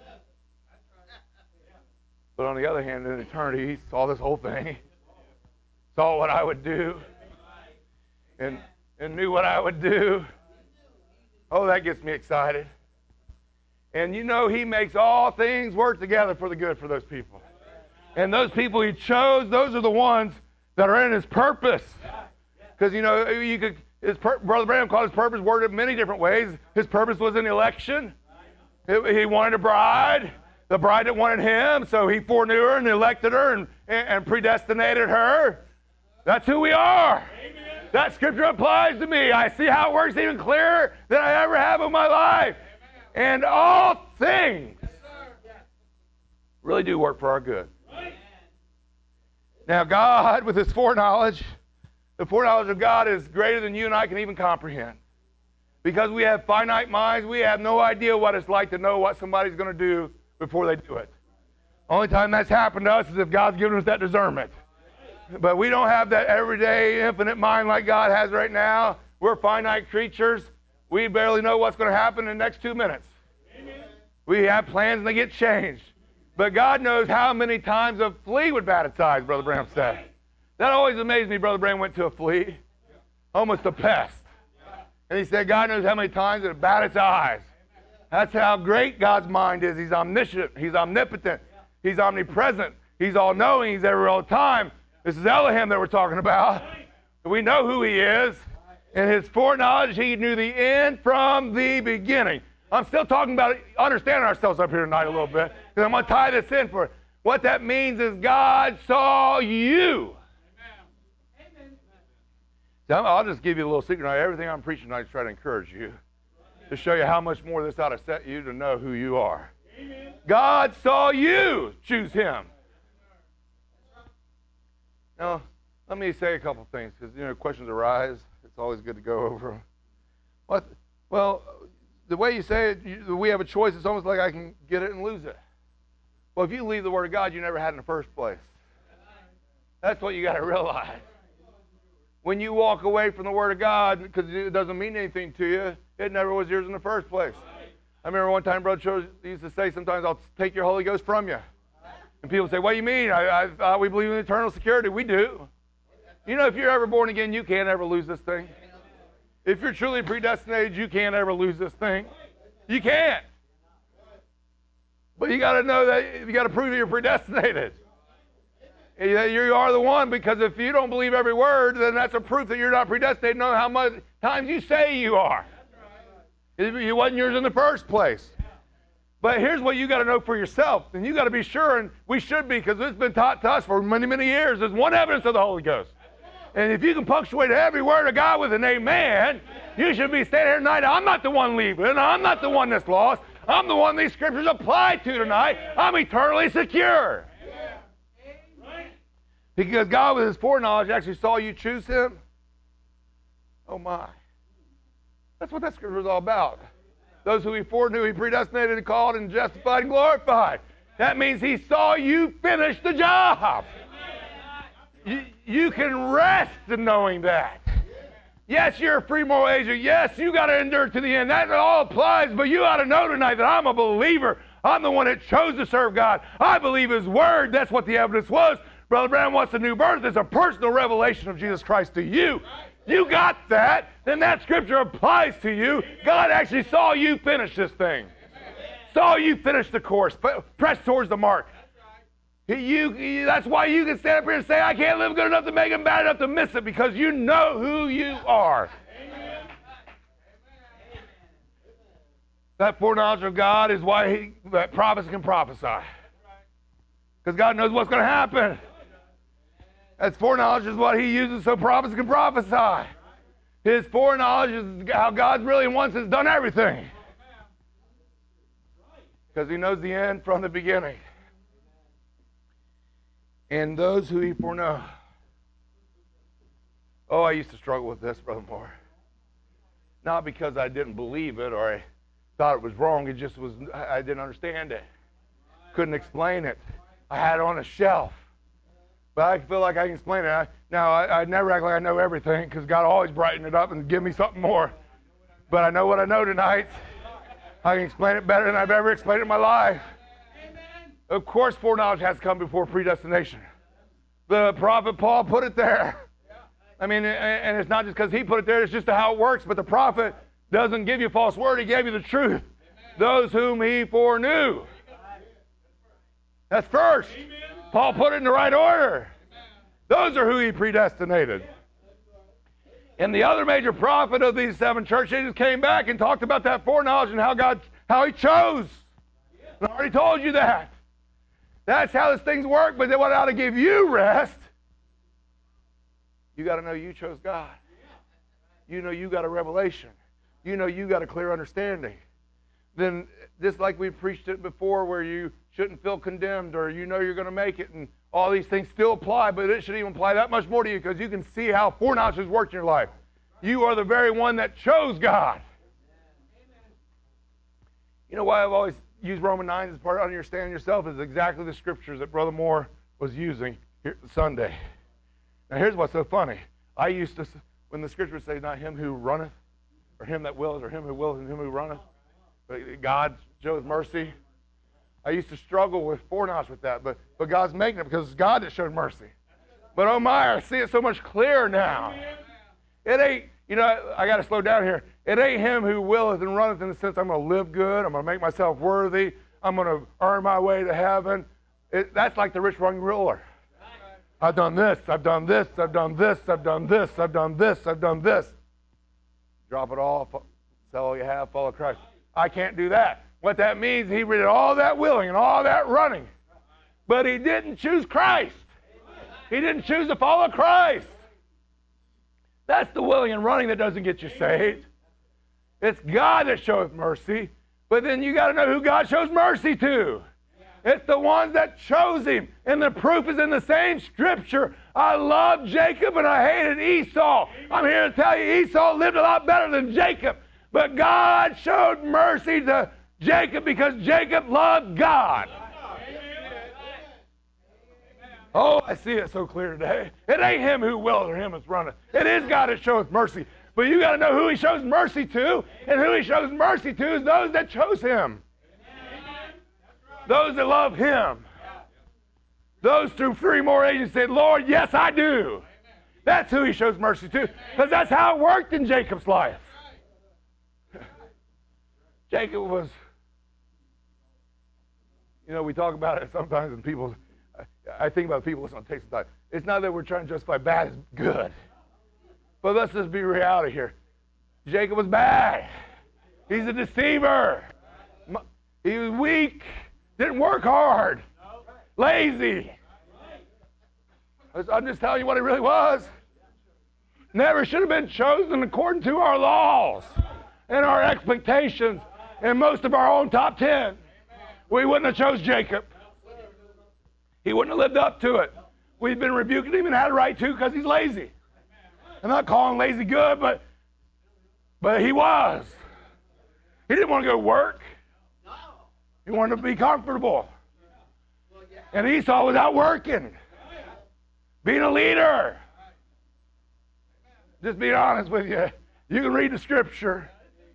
But on the other hand, in eternity, he saw this whole thing. Saw what I would do. And knew what I would do. Oh, that gets me excited. And you know, he makes all things work together for the good for those people. And those people he chose, those are the ones that are in his purpose. Because, you know, Brother Branham called his purpose worded many different ways. His purpose was an election. He wanted a bride. The bride that wanted him, so he foreknew her and elected her and predestinated her. That's who we are. Amen. That scripture applies to me. I see how it works even clearer than I ever have in my life. Amen. And all things really do work for our good. Right. Now, God, with his foreknowledge, the foreknowledge of God is greater than you and I can even comprehend. Because we have finite minds, we have no idea what it's like to know what somebody's going to do before they do it. Only time that's happened to us is if God's given us that discernment. But we don't have that everyday infinite mind like God has right now. We're finite creatures. We barely know what's going to happen in the next 2 minutes. Amen. We have plans and they get changed. But God knows how many times a flea would bat its eyes, Brother Branham said. That always amazed me. Brother Branham went to a flea, almost a pest. And he said God knows how many times it bat its eyes. That's how great God's mind is. He's omniscient. He's omnipotent. He's omnipresent. He's all-knowing. He's everywhere all the time. This is Elohim that we're talking about. We know who he is. In his foreknowledge, he knew the end from the beginning. I'm still talking about understanding ourselves up here tonight a little bit, because I'm going to tie this in for it. What that means is God saw you. So I'll just give you a little secret. Everything I'm preaching tonight is trying to encourage you, to show you how much more this ought to set you to know who you are. God saw you choose him. Now, let me say a couple things, because, you know, questions arise. It's always good to go over them. Well, the way you say it, we have a choice. It's almost like I can get it and lose it. Well, if you leave the Word of God, you never had in the first place. That's what you got to realize. When you walk away from the Word of God, because it doesn't mean anything to you, it never was yours in the first place. I remember one time Brother Cho used to say, sometimes I'll take your Holy Ghost from you. And people say, what do you mean? I thought we believe in eternal security. We do. You know, if you're ever born again, you can't ever lose this thing. If you're truly predestinated, you can't ever lose this thing. You can't. But you got to know that you got to prove that you're predestinated. You are the one, because if you don't believe every word, then that's a proof that you're not predestinated. Know how much times you say you are. It wasn't yours in the first place. But here's what you got to know for yourself, and you got to be sure, and we should be, because it's been taught to us for many, many years. There's one evidence of the Holy Ghost. And if you can punctuate every word of God with an amen, you should be standing here tonight. I'm not the one leaving. I'm not the one that's lost. I'm the one these scriptures apply to tonight. I'm eternally secure. Because God, with his foreknowledge, actually saw you choose him. Oh, my. That's what that scripture is all about. Those who he foreknew, he predestinated and called and justified and glorified. That means he saw you finish the job. You can rest in knowing that. Yes, you're a free moral agent. Yes, you got to endure to the end. That all applies, but you ought to know tonight that I'm a believer. I'm the one that chose to serve God. I believe his word. That's what the evidence was. Brother Branham wants a new birth. It's a personal revelation of Jesus Christ to you. You got that, then that scripture applies to you. God actually saw you finish this thing. Saw you finish the course. Press towards the mark. That's why you can stand up here and say, I can't live good enough to make it, bad enough to miss it, because you know who you are. That foreknowledge of God is why that prophets can prophesy. Because God knows what's going to happen. That foreknowledge is what he uses so prophets can prophesy. His foreknowledge is how God really once has done everything. Because he knows the end from the beginning. And those who he foreknow. Oh, I used to struggle with this, Brother Moore. Not because I didn't believe it or I thought it was wrong. It just was, I didn't understand it. Couldn't explain it. I had it on a shelf. But I feel like I can explain it. I never act like I know everything because God always brightened it up and give me something more. But I know what I know tonight. I can explain it better than I've ever explained it in my life. Of course, foreknowledge has to come before predestination. The prophet Paul put it there. I mean, and it's not just because he put it there, it's just how it works. But the prophet doesn't give you a false word. He gave you the truth. Those whom he foreknew. That's first. Paul put it in the right order. Those are who he predestinated. And the other major prophet of these 7 church ages came back and talked about that foreknowledge and how he chose. And I already told you that. That's how these things work, but what ought to give you rest, you got to know you chose God. You know you got a revelation. You know you got a clear understanding. Then, just like we preached it before, where you shouldn't feel condemned or you know you're going to make it, and all these things still apply, but it should even apply that much more to you because you can see how foreknowledge has worked in your life. You are the very one that chose God. You know why I've always used Romans 9 as part of understanding yourself is exactly the scriptures that Brother Moore was using here Sunday. Now here's what's so funny. I used to, when the scriptures say not him who runneth, or him that willeth, or him who willeth and him who runneth, but God shows mercy. I used to struggle with foreknowledge with that, but God's making it because it's God that showed mercy. But oh my, I see it so much clearer now. It ain't, I got to slow down here. It ain't him who willeth and runneth in the sense I'm going to live good, I'm going to make myself worthy, I'm going to earn my way to heaven. That's like the rich young ruler. I've done this, I've done this, I've done this, I've done this, I've done this, I've done this. Drop it all, sell all you have, follow Christ. I can't do that. What that means, he did all that willing and all that running. But he didn't choose Christ. He didn't choose to follow Christ. That's the willing and running that doesn't get you saved. It's God that showeth mercy. But then you got to know who God shows mercy to. It's the ones that chose him. And the proof is in the same scripture. I loved Jacob and I hated Esau. I'm here to tell you Esau lived a lot better than Jacob. But God showed mercy to Jacob because Jacob loved God. Oh, I see it so clear today. It ain't him who willeth or him that's runneth. It is God that showeth mercy. But you got to know who he shows mercy to. And who he shows mercy to is those that chose him. Those that love him. Those through 3 more ages said, Lord, yes, I do. That's who he shows mercy to. Because that's how it worked in Jacob's life. Jacob was, we talk about it sometimes and people, I think about people listening to Takes Some Time. It's not that we're trying to justify bad as good. But let's just be reality here. Jacob was bad. He's a deceiver. He was weak. Didn't work hard. Lazy. I'm just telling you what he really was. Never should have been chosen according to our laws and our expectations and most of our own top 10. We wouldn't have chose Jacob. He wouldn't have lived up to it. We've been rebuking him and had a right to because he's lazy. I'm not calling lazy good, but he was. He didn't want to go to work. He wanted to be comfortable. And Esau was out working, being a leader. Just being honest with you. You can read the scripture.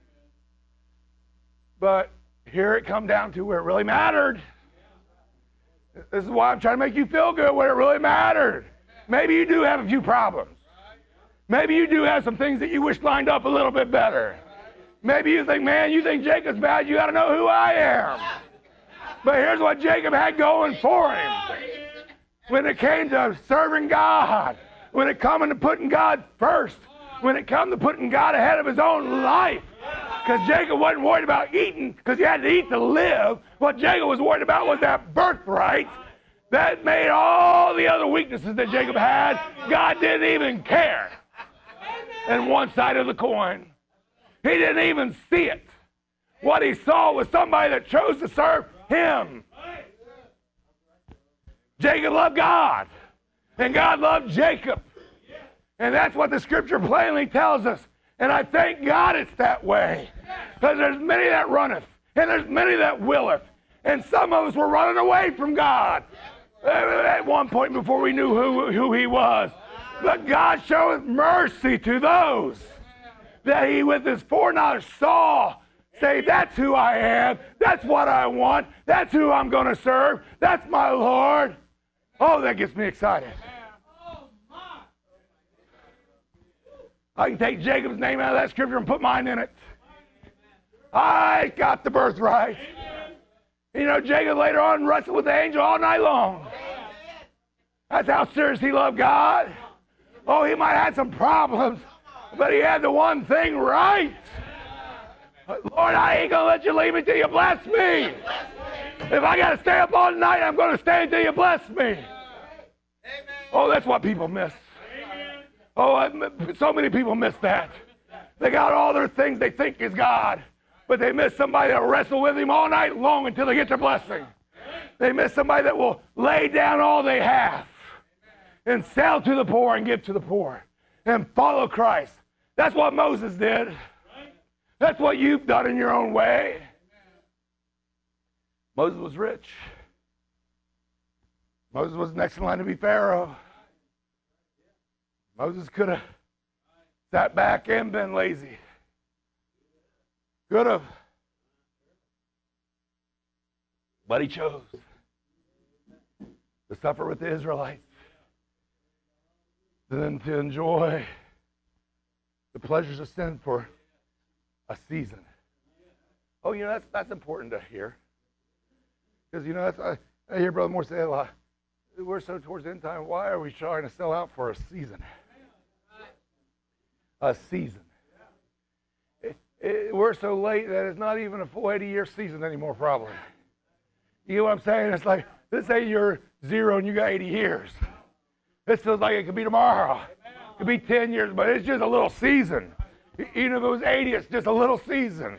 But here it come down to where it really mattered. This is why I'm trying to make you feel good where it really mattered. Maybe you do have a few problems. Maybe you do have some things that you wish lined up a little bit better. Maybe you think, man, you think Jacob's bad, you got to know who I am. But here's what Jacob had going for him. When it came to serving God, when it came to putting God first, when it came to putting God ahead of his own life. Because Jacob wasn't worried about eating, because he had to eat to live. What Jacob was worried about was that birthright that made all the other weaknesses that Jacob had. God didn't even care. And one side of the coin, he didn't even see it. What he saw was somebody that chose to serve him. Jacob loved God, and God loved Jacob. And that's what the scripture plainly tells us. And I thank God it's that way. Because there's many that runneth, and there's many that willeth. And some of us were running away from God at one point before we knew who he was. But God showeth mercy to those that he with his foreknowledge saw. Say, that's who I am. That's what I want. That's who I'm going to serve. That's my Lord. Oh, that gets me excited. I can take Jacob's name out of that scripture and put mine in it. I got the birthright. You know, Jacob later on wrestled with the angel all night long. That's how serious he loved God. Oh, he might have had some problems, but he had the one thing right. Lord, I ain't going to let you leave me till you bless me. If I got to stay up all night, I'm going to stay until you bless me. Oh, that's what people miss. Oh, so many people miss that. They got all their things they think is God, but they miss somebody that will wrestle with him all night long until they get their blessing. They miss somebody that will lay down all they have and sell to the poor and give to the poor and follow Christ. That's what Moses did. That's what you've done in your own way. Moses was rich. Moses was next in line to be Pharaoh. Moses could have sat back and been lazy. Could have. But he chose to suffer with the Israelites, then to enjoy the pleasures of sin for a season. Oh, you know, that's important to hear. Because, you know, I hear Brother Moore say a lot. We're so towards the end time, why are we trying to sell out for a season? A season. We're so late that it's not even a full 80-year season anymore, probably. You know what I'm saying? It's like, this ain't your 0 and you got 80 years. This feels like it could be tomorrow. It could be 10 years, but it's just a little season. Even if it was 80, it's just a little season.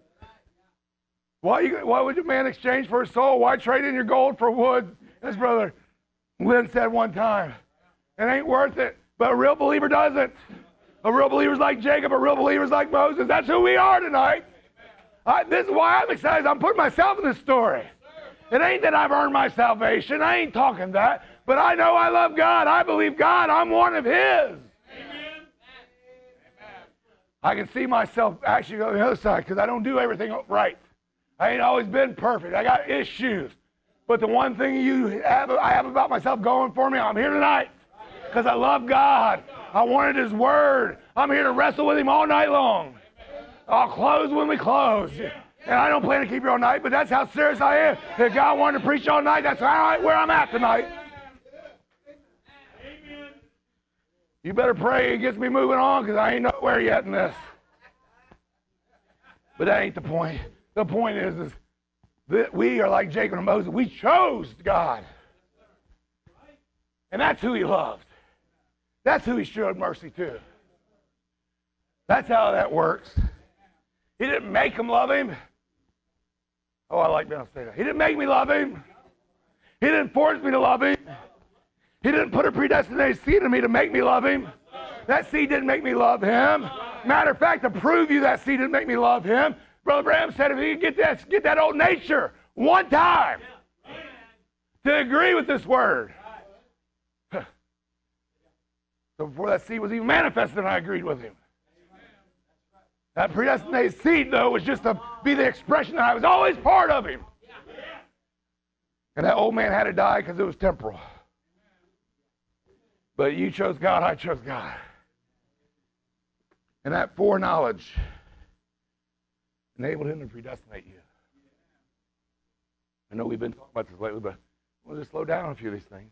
Why would a man exchange for his soul? Why trade in your gold for wood? As Brother Lynn said one time, it ain't worth it. But a real believer doesn't. A real believer's like Jacob. A real believer's like Moses. That's who we are tonight. This is why I'm excited. I'm putting myself in this story. It ain't that I've earned my salvation. I ain't talking that. But I know I love God. I believe God. I'm one of His. Amen. I can see myself actually on the other side because I don't do everything right. I ain't always been perfect. I got issues. But the one thing I have about myself going for me, I'm here tonight because I love God. I wanted His Word. I'm here to wrestle with Him all night long. I'll close when we close. And I don't plan to keep you all night, but that's how serious I am. If God wanted to preach all night, that's where I'm at tonight. You better pray it gets me moving on because I ain't nowhere yet in this. But that ain't the point. The point is that we are like Jacob and Moses. We chose God. And that's who He loved. That's who He showed mercy to. That's how that works. He didn't make them love Him. Oh, I like being able to say that. He didn't make me love Him. He didn't force me to love Him. He didn't put a predestinated seed in me to make me love Him. That seed didn't make me love Him. Matter of fact, to prove you that seed didn't make me love Him, Brother Branham said if he could get that old nature one time to agree with this word. So before that seed was even manifested, I agreed with him. That predestinated seed, though, was just to be the expression that I was always part of Him. And that old man had to die because it was temporal. But you chose God, I chose God. And that foreknowledge enabled Him to predestinate you. I know we've been talking about this lately, but we'll just slow down on a few of these things.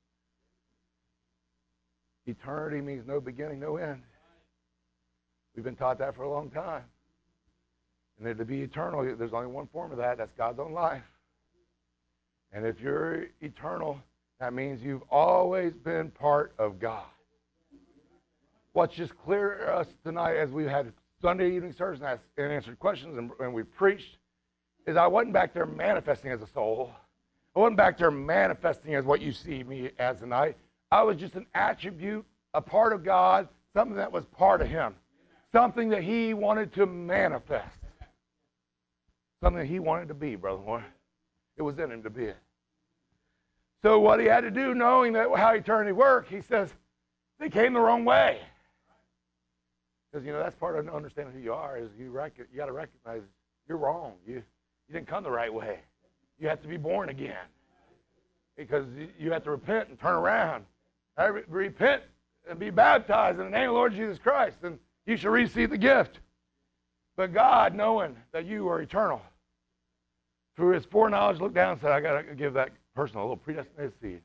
Eternity means no beginning, no end. We've been taught that for a long time. And to be eternal, there's only one form of that. That's God's own life. And if you're eternal, that means you've always been part of God. What's just clear to us tonight as we had Sunday evening service and answered questions and we preached is I wasn't back there manifesting as a soul.
I wasn't back there manifesting as what you see me as tonight. I was just an attribute, a part of God, something that was part of him, something that he wanted to manifest, something he wanted to be, Brother Moore. It was in him to be it. So what he had to do, knowing that how eternity worked, he says, they came the wrong way. Because, that's part of understanding who you are, is you got to recognize you're wrong. You didn't come the right way. You have to be born again. Because you have to repent and turn around. Repent and be baptized in the name of the Lord Jesus Christ, and you shall receive the gift. But God, knowing that you are eternal, through his foreknowledge, looked down and said, I got to give that person a little predestinated seed.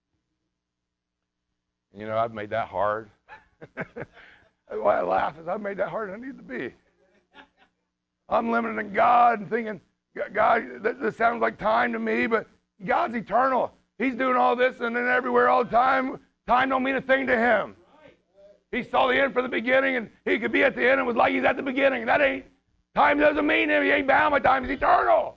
And, I've made that hard. Why I laugh is I've made that harder than I need to be. I'm limiting God and thinking, God, this sounds like time to me, but God's eternal. He's doing all this and then everywhere all the time. Time don't mean a thing to him. He saw the end from the beginning, and he could be at the end and was like he's at the beginning. Time doesn't mean him. He ain't bound by time. He's eternal.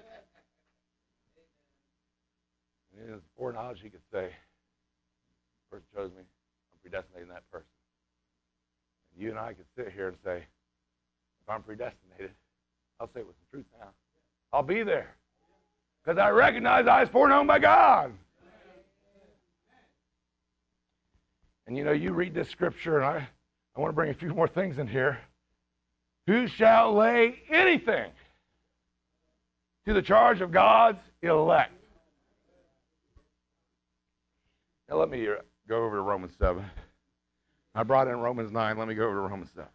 And in foreknowledge, he could say, the person chose me. I'm predestinating that person. And you and I could sit here and say, if I'm predestinated, I'll say it with some truth now. I'll be there. Because I recognize I was foreknown by God. And you read this scripture, and I want to bring a few more things in here. Who shall lay anything to the charge of God's elect? Now let me go over to Romans 7. I brought in Romans 9. Let me go over to Romans 7.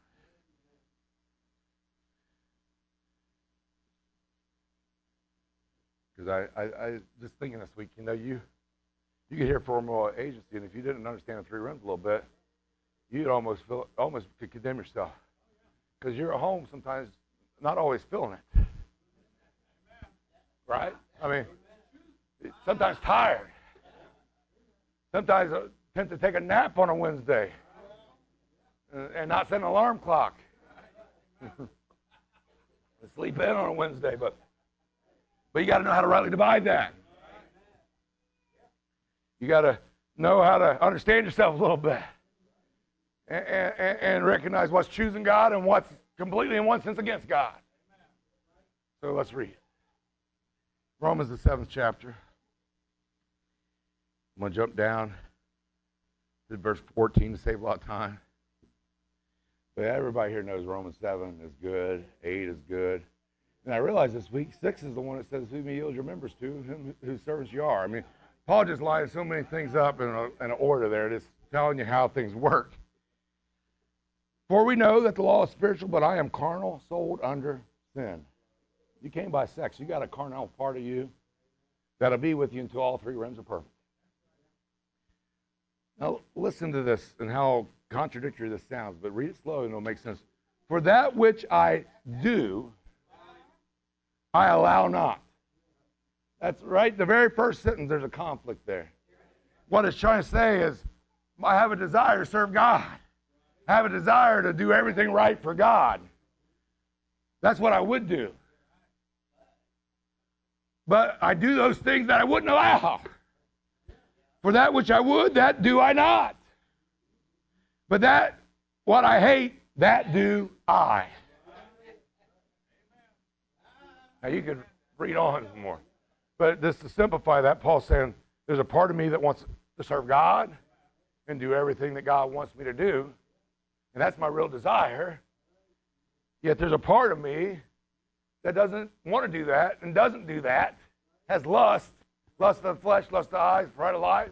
Because I just thinking this week, you get here for a moral agency, and if you didn't understand the three realms a little bit, you'd almost could condemn yourself. Because you're at home sometimes not always feeling it. Right? I mean, sometimes tired. Sometimes I tend to take a nap on a Wednesday and not set an alarm clock. Sleep in on a Wednesday, but you got to know how to rightly divide that. You got to know how to understand yourself a little bit and recognize what's choosing God and what's completely in one sense against God. So let's read. Romans, the 7th chapter. I'm going to jump down to verse 14 to save a lot of time. But everybody here knows Romans 7 is good, 8 is good. And I realized this week, 6 is the one that says, whom you yield your members to, him whose servants you are. I mean, Paul just lined so many things up in an order there, just telling you how things work. For we know that the law is spiritual, but I am carnal, sold under sin. You came by sex. You got a carnal part of you that'll be with you until all three realms are perfect. Now, listen to this and how contradictory this sounds, but read it slowly and it'll make sense. For that which I do, I allow not. That's right. The very first sentence, there's a conflict there. What it's trying to say is, I have a desire to serve God. I have a desire to do everything right for God. That's what I would do. But I do those things that I wouldn't allow. For that which I would, that do I not. But that, what I hate, that do I. Now you can read on more. But just to simplify that, Paul's saying, there's a part of me that wants to serve God and do everything that God wants me to do. And that's my real desire. Yet there's a part of me that doesn't want to do that and doesn't do that, has lust of the flesh, lust of the eyes, pride of life.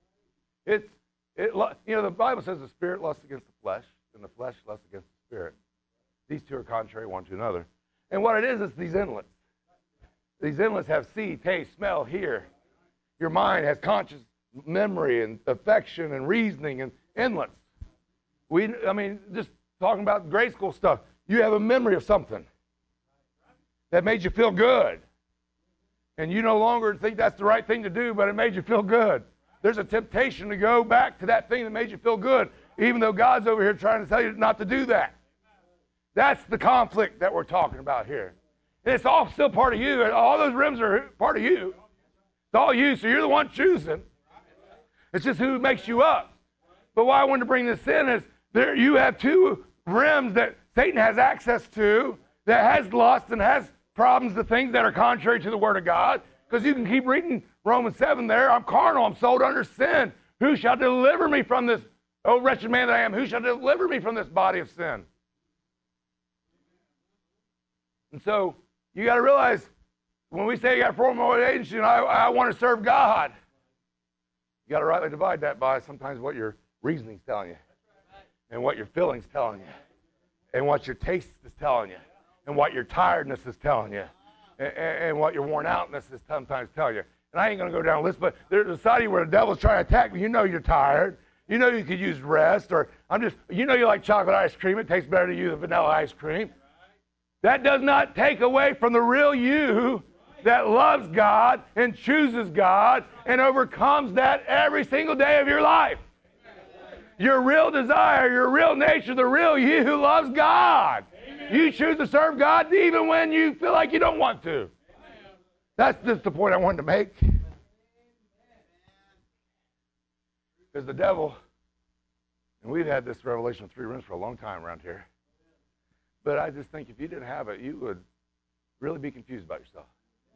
The Bible says the spirit lusts against the flesh, and the flesh lusts against the spirit. These two are contrary one to another. And what it is these inlets. These inlets have see, taste, smell, hear. Your mind has conscious memory and affection and reasoning and inlets. Just talking about grade school stuff. You have a memory of something that made you feel good. And you no longer think that's the right thing to do, but it made you feel good. There's a temptation to go back to that thing that made you feel good, even though God's over here trying to tell you not to do that. That's the conflict that we're talking about here. And it's all still part of you. All those rims are part of you. all you, so you're the one choosing. It's just who makes you up. But why I wanted to bring this in is there you have two realms that Satan has access to, that has lust and has problems, the things that are contrary to the Word of God. Because you can keep reading Romans 7 there. I'm carnal, I'm sold under sin. Who shall deliver me from this, oh wretched man that I am, who shall deliver me from this body of sin? And so you got to realize, when we say you got a formal agency and I want to serve God, you got to rightly divide that by sometimes what your reasoning's telling you, and what your feelings telling you, and what your taste is telling you, and what your tiredness is telling you, and what your worn outness is sometimes telling you. And I ain't going to go down a list, but there's a side of you where the devil's trying to attack me. You know you're tired. You know you could use rest, or you know you like chocolate ice cream. It tastes better to you than vanilla ice cream. That does not take away from the real you that loves God and chooses God and overcomes that every single day of your life. Your real desire, your real nature, the real you who loves God. You choose to serve God even when you feel like you don't want to. That's just the point I wanted to make. Because the devil, and we've had this revelation of 3 rooms for a long time around here, but I just think if you didn't have it, you would really be confused about yourself.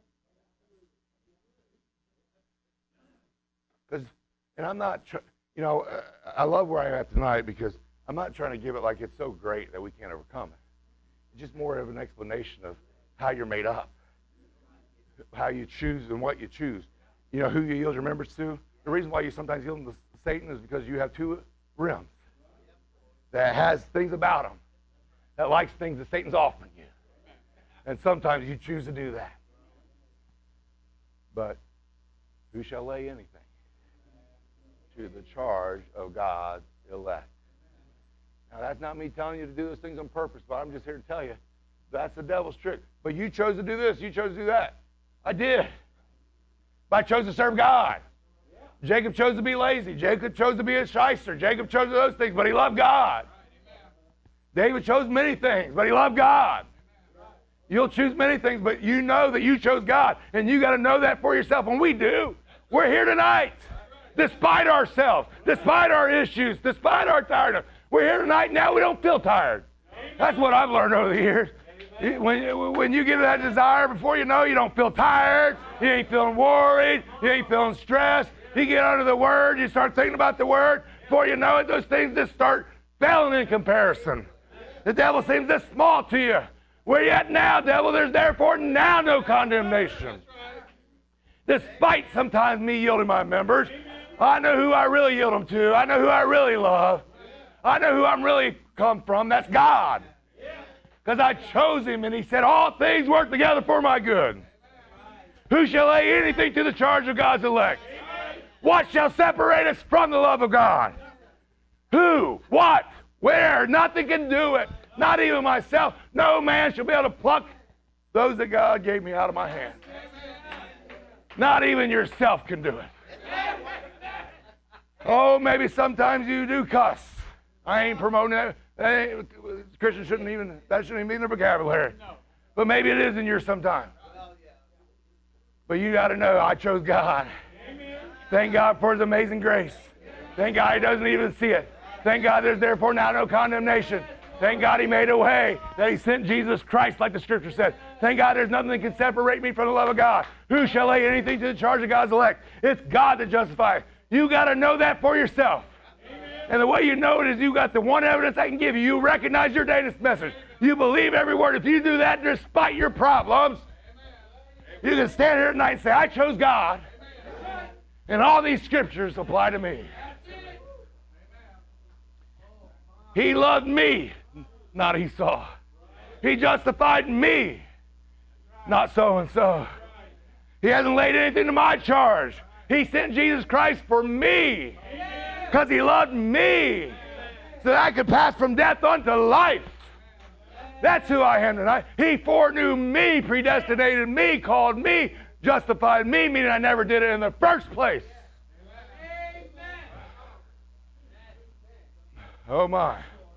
And I'm not, I love where I'm at tonight because I'm not trying to give it like it's so great that we can't overcome it. It's just more of an explanation of how you're made up, how you choose and what you choose. You know who you yield your members to? The reason why you sometimes yield them to Satan is because you have 2 realms that has things about them that likes things that Satan's offering you. And sometimes you choose to do that. But who shall lay anything to the charge of God's elect? Now, that's not me telling you to do those things on purpose, but I'm just here to tell you that's the devil's trick. But you chose to do this, you chose to do that. I did. But I chose to serve God. Jacob chose to be lazy. Jacob chose to be a shyster. Jacob chose those things, but he loved God. David chose many things, but he loved God. You'll choose many things, but you know that you chose God, and you got to know that for yourself. And we do. We're here tonight, despite ourselves, despite our issues, despite our tiredness. We're here tonight. Now we don't feel tired. That's what I've learned over the years. When you get that desire, before you know, you don't feel tired. You ain't feeling worried. You ain't feeling stressed. You get under the Word. You start thinking about the Word. Before you know it, those things just start failing in comparison. The devil seems this small to you. Where you at now, devil? There's therefore now no condemnation. Despite sometimes me yielding my members, I know who I really yield them to. I know who I really love. I know who I'm really come from. That's God. Because I chose Him, and He said, all things work together for my good. Who shall lay anything to the charge of God's elect? What shall separate us from the love of God? Who? What? Where? Nothing can do it. Not even myself. No man shall be able to pluck those that God gave me out of my hand. Not even yourself can do it. Oh, maybe sometimes you do cuss. I ain't promoting that. Christians shouldn't even be in their vocabulary. But maybe it is in yours sometimes. But you got to know, I chose God. Thank God for His amazing grace. Thank God He doesn't even see it. Thank God there's therefore now no condemnation. Thank God He made a way, that He sent Jesus Christ, like the Scripture said. Thank God there's nothing that can separate me from the love of God. Who shall lay anything to the charge of God's elect? It's God that justifies. You got to know that for yourself. And the way you know it is you got the one evidence I can give you. You recognize your Danish message. You believe every word. If you do that despite your problems, you can stand here tonight and say, I chose God, and all these scriptures apply to me. He loved me, not Esau. He justified me, not so-and-so. He hasn't laid anything to my charge. He sent Jesus Christ for me because He loved me so that I could pass from death unto life. That's who I am tonight. He foreknew me, predestinated me, called me, justified me, meaning I never did it in the first place. Oh, my.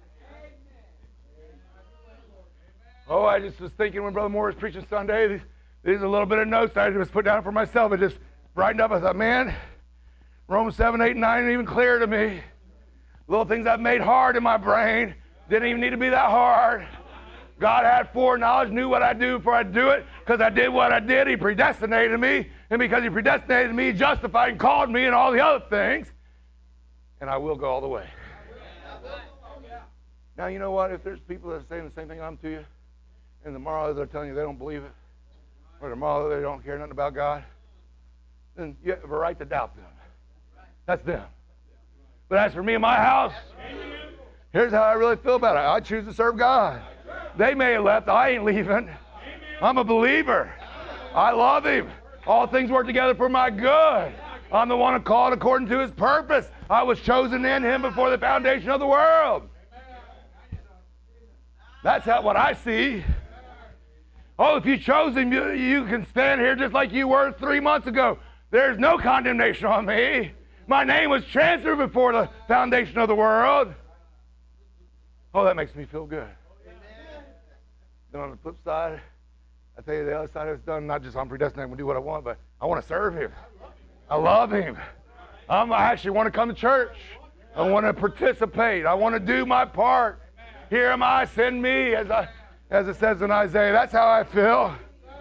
Oh, I just was thinking when Brother Moore was preaching Sunday, these are a little bit of notes I just put down for myself. It just brightened up. I thought, man, Romans 7, 8, and 9 ain't even clear to me. Little things I've made hard in my brain didn't even need to be that hard. God had foreknowledge, knew what I'd do before I'd do it. Because I did what I did, He predestinated me. And because He predestinated me, He justified and called me and all the other things. And I will go all the way. Now, you know what? If there's people that are saying the same thing I'm to you, and tomorrow they're telling you they don't believe it, or tomorrow they don't care nothing about God, then you have a right to doubt them. That's them. But as for me and my house, here's how I really feel about it. I choose to serve God. They may have left. I ain't leaving. I'm a believer. I love Him. All things work together for my good. I'm the one called according to His purpose. I was chosen in Him before the foundation of the world. That's what I see. Oh, if you chose Him, you can stand here just like you were 3 months ago. There's no condemnation on me. My name was transferred before the foundation of the world. Oh, that makes me feel good. Then on the flip side, I tell you the other side of it's done, not just I'm predestinated to do what I want, but I want to serve Him. I love Him. I actually want to come to church. I want to participate. I want to do my part. Here am I, send me, as it says in Isaiah. That's how I feel.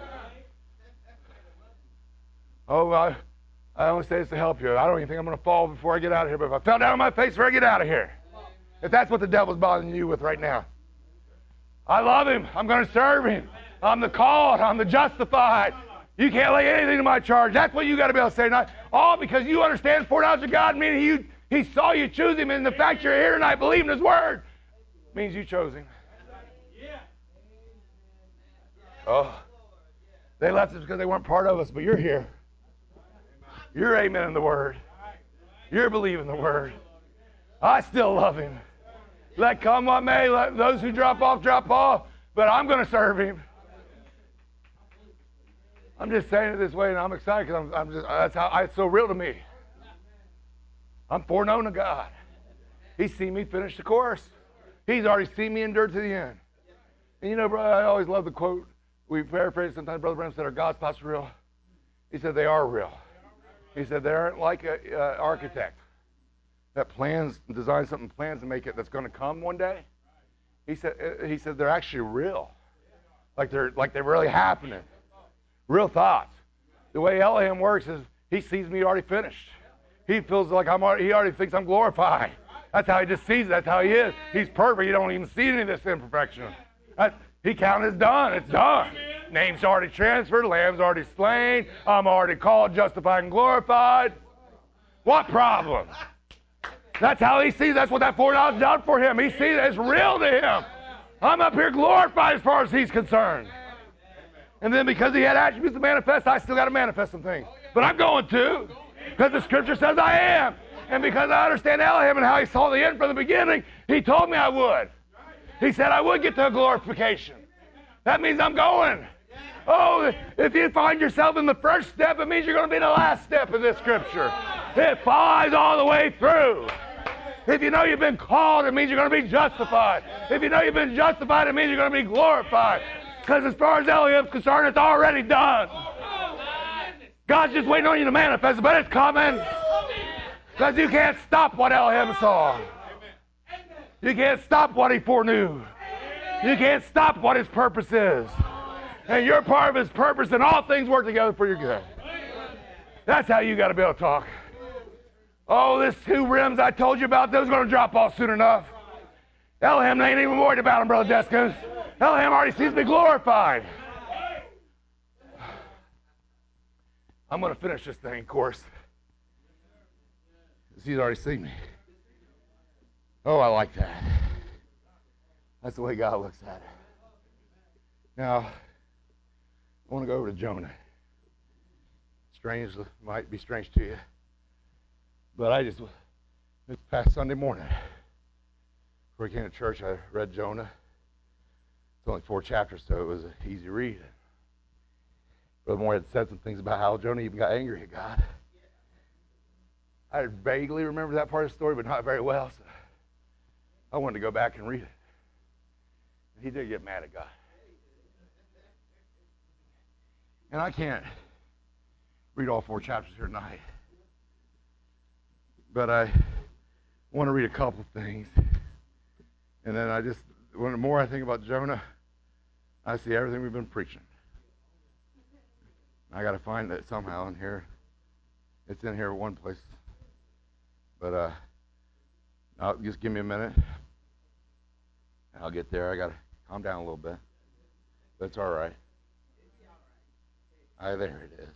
Oh, I only say this to help you. I don't even think I'm going to fall before I get out of here, but if I fell down on my face before I get out of here, if that's what the devil's bothering you with right now, I love Him. I'm going to serve Him. I'm the called. I'm the justified. You can't lay anything to my charge. That's what you got to be able to say tonight. All because you understand foreknowledge of God, meaning He saw you choose Him, and the fact you're here tonight believing His word means you chose Him. Oh, they left us because they weren't part of us, but you're here. You're amen in the word. You're believing the word. I still love Him. Let come what may, let those who drop off, but I'm going to serve Him. I'm just saying it this way, and I'm excited because that's how it's so real to me. I'm foreknown of God. He's seen me finish the course. He's already seen me endure to the end. And you know, brother, I always love the quote. We paraphrase sometimes. Brother Branham said, "Are God's thoughts real?" He said, "They are real." He said, "They aren't like an architect that designs something, plans to make it that's going to come one day." He said they're actually real, like they're really happening, real thoughts. The way Elohim works is He sees me already finished. He feels like he already thinks I'm glorified. That's how He just sees it. That's how He is. He's perfect. You don't even see any of this imperfection. He counted as done. It's done. Name's already transferred. Lamb's already slain. I'm already called, justified, and glorified. What problem? That's how He sees. That's what that foreknowledge done for Him. He sees it. It's real to Him. I'm up here glorified as far as He's concerned. And then because He had attributes to manifest, I still got to manifest some things. But I'm going to, because the Scripture says I am. And because I understand Elohim and how He saw the end from the beginning, He told me I would. He said I would get to a glorification. That means I'm going. Oh, if you find yourself in the first step, it means you're going to be in the last step of this Scripture. It follows all the way through. If you know you've been called, it means you're going to be justified. If you know you've been justified, it means you're going to be glorified. Because as far as Elohim's concerned, it's already done. God's just waiting on you to manifest it, but it's coming. Because you can't stop what Elohim saw. You can't stop what He foreknew. You can't stop what His purpose is. And you're part of His purpose, and all things work together for your good. That's how you got to be able to talk. Oh, this 2 rims I told you about, those are going to drop off soon enough. Elohim ain't even worried about them, Brother Deskins. Elohim already sees me glorified. I'm going to finish this thing, of course. He's already seen me. Oh, I like that. That's the way God looks at it. Now, I want to go over to Jonah. Strange, might be strange to you. But this past Sunday morning, before I came to church, I read Jonah. It's only 4 chapters, so it was an easy read. Brother Moore had said some things about how Jonah even got angry at God. I vaguely remember that part of the story, but not very well, so I wanted to go back and read it. He did get mad at God. And I can't read all 4 chapters here tonight. But I want to read a couple things. And then the more I think about Jonah, I see everything we've been preaching. I got to find it somehow in here. It's in here at one place. But just give me a minute. I'll get there. I got to calm down a little bit. That's all right. There it is.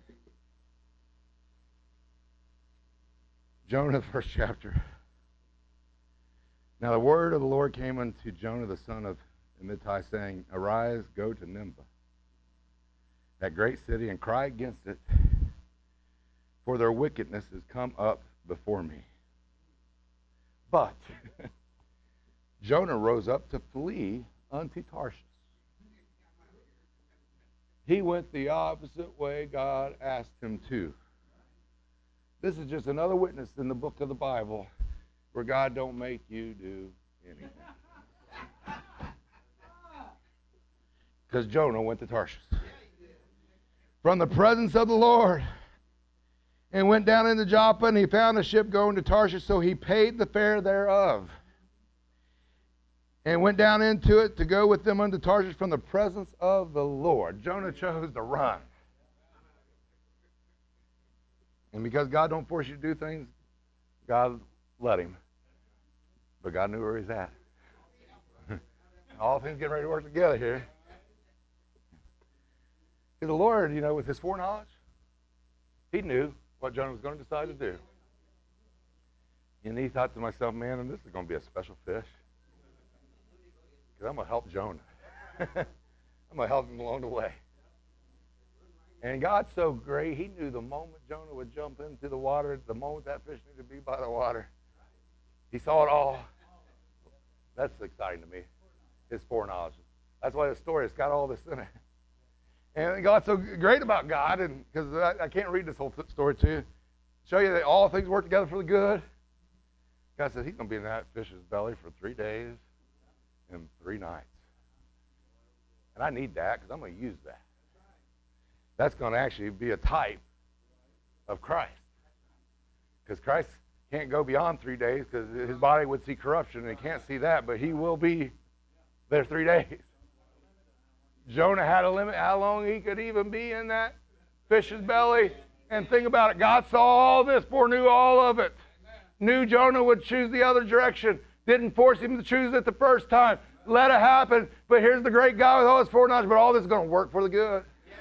Jonah, the first chapter. Now the word of the Lord came unto Jonah the son of Amittai, saying, Arise, go to Nineveh, that great city, and cry against it, for their wickedness is come up before me. But Jonah rose up to flee unto Tarshish. He went the opposite way God asked him to. This is just another witness in the book of the Bible where God don't make you do anything. Because Jonah went to Tarshish from the presence of the Lord and went down into Joppa, and he found a ship going to Tarshish, so he paid the fare thereof and went down into it to go with them unto Tarshish from the presence of the Lord. Jonah chose to run. And because God don't force you to do things, God let him. But God knew where he's at. All things getting ready to work together here. The Lord, with his foreknowledge, he knew what Jonah was going to decide to do. And he thought to myself, man, this is going to be a special fish. Because I'm going to help Jonah. I'm going to help him along the way. And God's so great, he knew the moment Jonah would jump into the water, the moment that fish needed to be by the water. He saw it all. That's exciting to me, his foreknowledge. That's why the story has got all this in it. And God's so great about God, and because I can't read this whole story to you, show you that all things work together for the good. God said he's going to be in that fish's belly for 3 days and 3 nights. And I need that because I'm going to use that. That's going to actually be a type of Christ. Because Christ can't go beyond 3 days because his body would see corruption, and he can't see that, but he will be there 3 days. Jonah had a limit how long he could even be in that fish's belly. And think about it. God saw all this, foreknew all of it. Knew Jonah would choose the other direction. Didn't force him to choose it the first time. Let it happen. But here's the great God with all his foreknowledge. But all this is going to work for the good.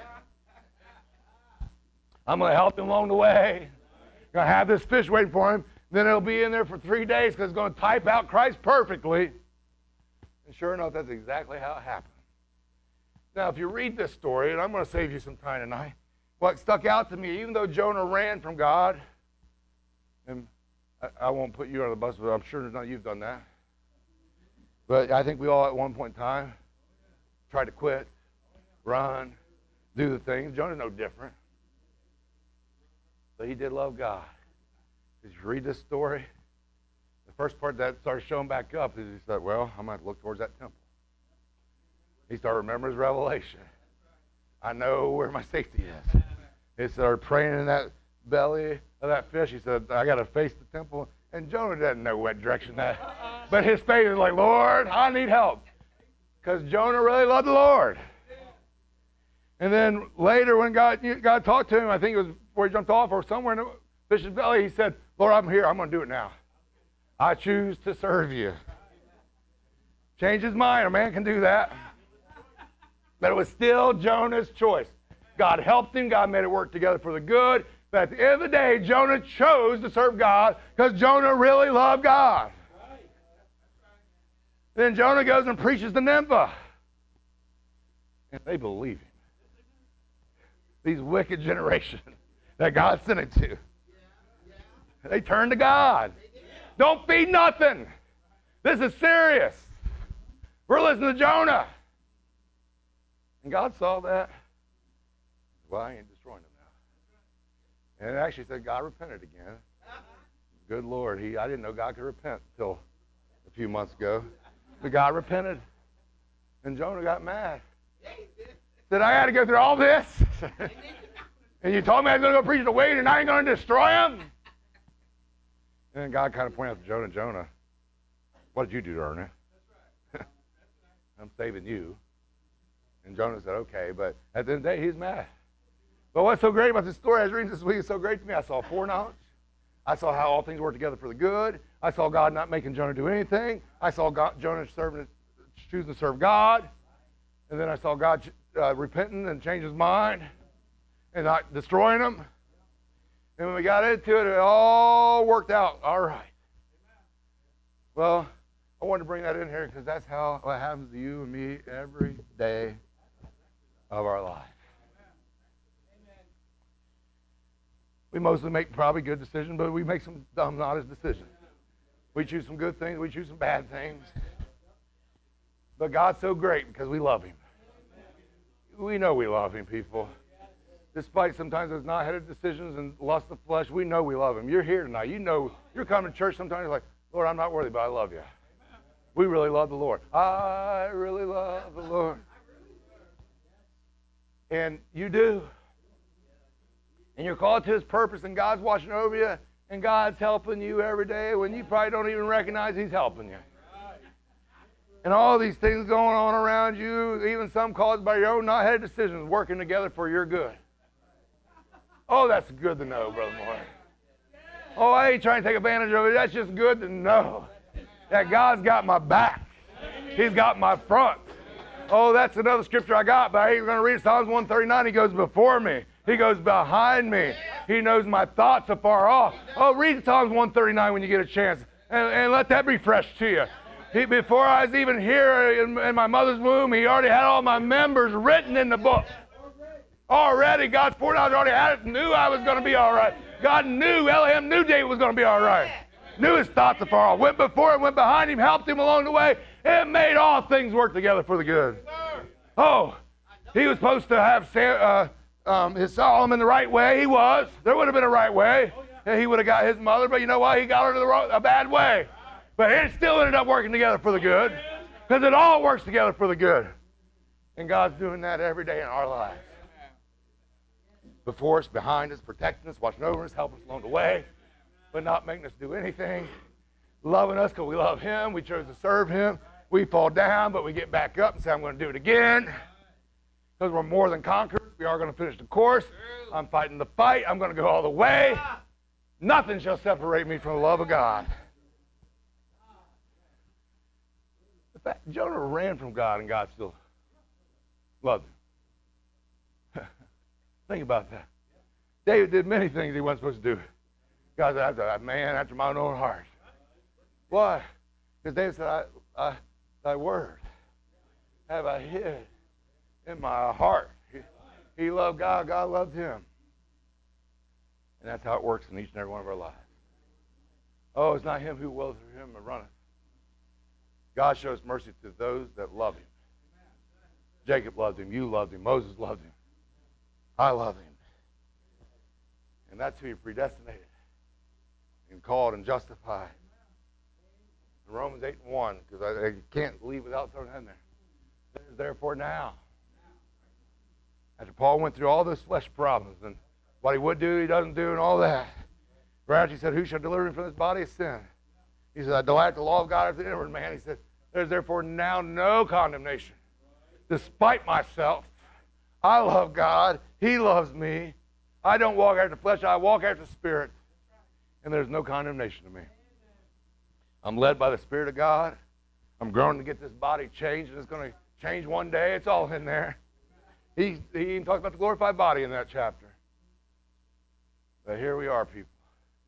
I'm going to help him along the way. Going to have this fish waiting for him. Then it'll be in there for 3 days because it's going to type out Christ perfectly. And sure enough, that's exactly how it happened. Now, if you read this story, and I'm going to save you some time tonight, what stuck out to me, even though Jonah ran from God, and I won't put you on the bus, but I'm sure none of you've done that. But I think we all at one point in time tried to quit, run, do the things. Jonah's no different. But he did love God. As you read this story, the first part that started showing back up is he said, well, I'm going to look towards that temple. He started remembering his revelation. I know where my safety is. He started praying in that belly of that fish. He said, I got to face the temple. And Jonah doesn't know what direction that. But his faith is like, Lord, I need help. Because Jonah really loved the Lord. And then later when God talked to him, I think it was before he jumped off or somewhere in the fish's belly, he said, Lord, I'm here. I'm going to do it now. I choose to serve you. Change his mind. A man can do that. But it was still Jonah's choice. God helped him. God made it work together for the good. But at the end of the day, Jonah chose to serve God because Jonah really loved God. Then Jonah goes and preaches to Nineveh. And they believe him. These wicked generations that God sent it to. They turned to God. Don't feed nothing. This is serious. We're listening to Jonah. And God saw that. Well, I ain't destroying them now. And it actually said God repented again. Good Lord. I didn't know God could repent until a few months ago. But God repented. And Jonah got mad. Said, I got to go through all this. And you told me I was going to go preach to Wade and I ain't going to destroy him? And then God kind of pointed out to Jonah, Jonah, what did you do to earn it? I'm saving you. And Jonah said, okay, but at the end of the day, he's mad. But what's so great about this story I was reading this week is so great to me. I saw foreknowledge. I saw how all things work together for the good. I saw God not making Jonah do anything. I saw Jonah choosing to serve God. And then I saw God repenting and change his mind and not destroying him. And when we got into it, it all worked out all right. Well, I wanted to bring that in here because that's how what happens to you and me every day of our life. We mostly make probably good decisions, but we make some dumb, honest decisions. We choose some good things, we choose some bad things. But God's so great because we love him. We know we love him, people. Despite sometimes those not-headed decisions and lust of flesh, we know we love him. You're here tonight. You know, you're coming to church sometimes, you're like, Lord, I'm not worthy, but I love you. We really love the Lord. I really love the Lord. And you do. And you're called to his purpose, and God's watching over you, and God's helping you every day when you probably don't even recognize he's helping you. And all these things going on around you, even some caused by your own not-headed decisions, working together for your good. Oh, that's good to know, Brother Moore. Oh, I ain't trying to take advantage of it. That's just good to know that God's got my back. He's got my front. Oh, that's another scripture I got, but I ain't going to read Psalms 139. He goes before me. He goes behind me. He knows my thoughts afar off. Oh, read Psalms 139 when you get a chance, and let that be fresh to you. Before I was even here in my mother's womb, he already had all my members written in the book. Already, God's foreknowledge already had it, knew I was going to be all right. God knew, Elohim knew David was going to be all right. Knew his thoughts afar off. Went before him, went behind him, helped him along the way. It made all things work together for the good. Oh, he was supposed to have his Solomon the right way. He was. There would have been a right way. He would have got his mother, but you know what? He got her a bad way. But it still ended up working together for the good, because it all works together for the good. And God's doing that every day in our lives. Before us, behind us, protecting us, watching over us, helping us along the way, but not making us do anything. Loving us because we love him. We chose to serve him. We fall down, but we get back up and say, I'm going to do it again. Because we're more than conquerors. We are going to finish the course. I'm fighting the fight. I'm going to go all the way. Nothing shall separate me from the love of God. In fact, Jonah ran from God, and God still loved him. Think about that. David did many things he wasn't supposed to do. God said, that's a man after my own heart. Why? Because David said, thy word have I hid in my heart. He loved God, God loved him. And that's how it works in each and every one of our lives. Oh, it's not him who willeth for him and runneth. God shows mercy to those that love him. Jacob loved him, you loved him, Moses loved him. I love him. And that's who he predestinated and called and justified. Romans 8:1, because I can't leave without throwing that in there. There's therefore now. After Paul went through all those flesh problems and what he would do, he doesn't do, and all that. Right after he said, who shall deliver him from this body of sin? He said, I delight the law of God as the inward man. He said, there's therefore now no condemnation. Despite myself, I love God. He loves me. I don't walk after the flesh. I walk after the Spirit. And there's no condemnation to me. I'm led by the Spirit of God. I'm growing to get this body changed, and it's going to change one day. It's all in there. He even talks about the glorified body in that chapter. But here we are, people.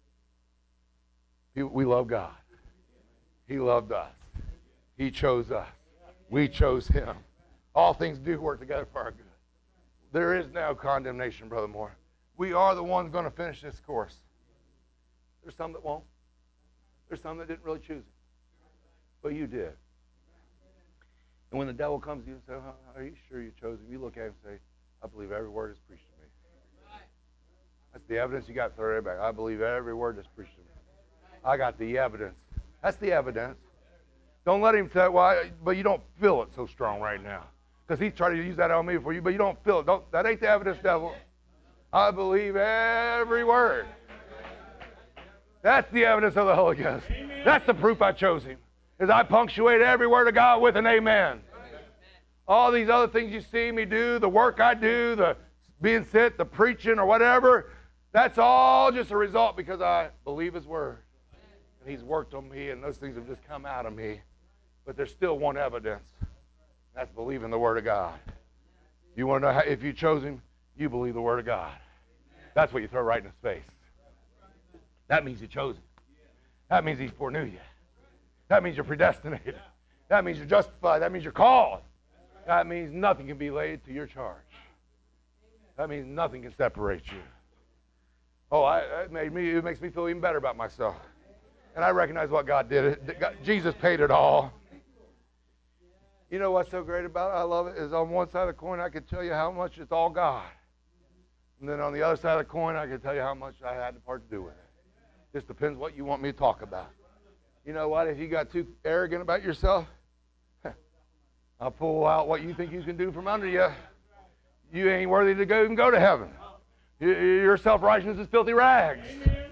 We love God. He loved us. He chose us. We chose him. All things do work together for our good. There is no condemnation, Brother Moore. We are the ones going to finish this course. There's some that won't. There's some that didn't really choose it. But you did. And when the devil comes to you and says, are you sure you chose him? You look at him and say, I believe every word is preached to me. That's the evidence you got to throw it back. I believe every word that's preached to me. I got the evidence. That's the evidence. Don't let him say, well, but you don't feel it so strong right now. Because he's trying to use that on me for you, but you don't feel it. That ain't the evidence, devil. I believe every word. That's the evidence of the Holy Ghost. That's the proof I chose him, is I punctuate every word of God with an amen. All these other things you see me do, the work I do, the being sick, the preaching or whatever, that's all just a result because I believe his word. And he's worked on me, and those things have just come out of me. But there's still one evidence. That's believing the word of God. You want to know how, if you chose him, you believe the word of God. That's what you throw right in his face. That means you chose him. That means he foreknew you. That means you're predestinated. That means you're justified. That means you're called. That means nothing can be laid to your charge. That means nothing can separate you. Oh, it makes me feel even better about myself. And I recognize what God did. Jesus paid it all. You know what's so great about it? I love it, is on one side of the coin I could tell you how much it's all God. And then on the other side of the coin I could tell you how much I had the part to do with it. Just depends what you want me to talk about. You know what? If you got too arrogant about yourself, I'll pull out what you think you can do from under you. You ain't worthy to even go to heaven. Your self-righteousness is filthy rags.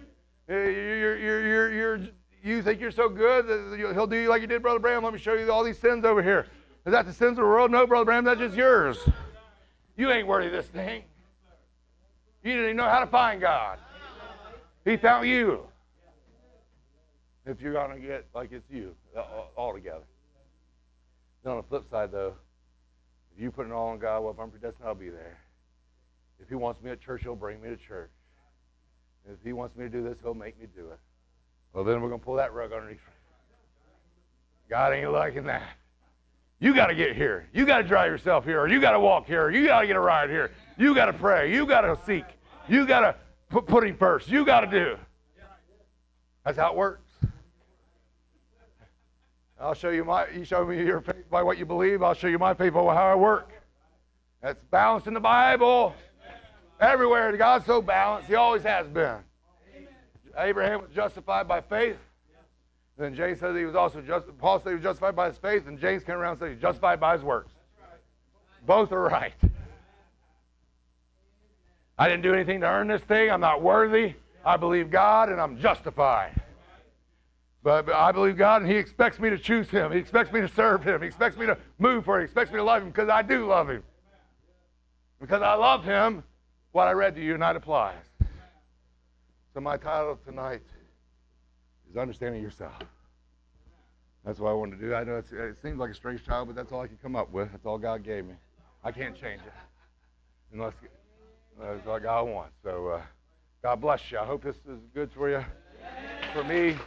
You think you're so good that he'll do you like you did Brother Branham. Let me show you all these sins over here. Is that the sins of the world? No, Brother Branham, that's just yours. You ain't worthy of this thing. You didn't even know how to find God. He found you. If you're going to get like it's you altogether. Then on the flip side, though, if you put it all on God, well, if I'm predestined, I'll be there. If he wants me at church, he'll bring me to church. If he wants me to do this, he'll make me do it. Well, then we're going to pull that rug underneath. God ain't liking that. You got to get here. You got to drive yourself here, or you got to walk here, or you got to get a ride here. You got to pray. You got to seek. You got to put him first. You got to do. That's how it works. I'll show you you show me your faith by what you believe. I'll show you my faith by how I work. That's balanced in the Bible. Everywhere, God's so balanced. He always has been. Abraham was justified by faith. Then James said he was also Paul said he was justified by his faith, and James came around and said he's justified by his works. Both are right. I didn't do anything to earn this thing. I'm not worthy. I believe God, and I'm justified. But I believe God, and he expects me to choose him. He expects me to serve him. He expects me to move for him. He expects me to love him because I do love him. Because I love him, what I read to you tonight applies. So my title tonight is Understanding Yourself. That's what I wanted to do. I know it seems like a strange title, but that's all I can come up with. That's all God gave me. I can't change it unless that's what God wants. So God bless you. I hope this is good for you. For me.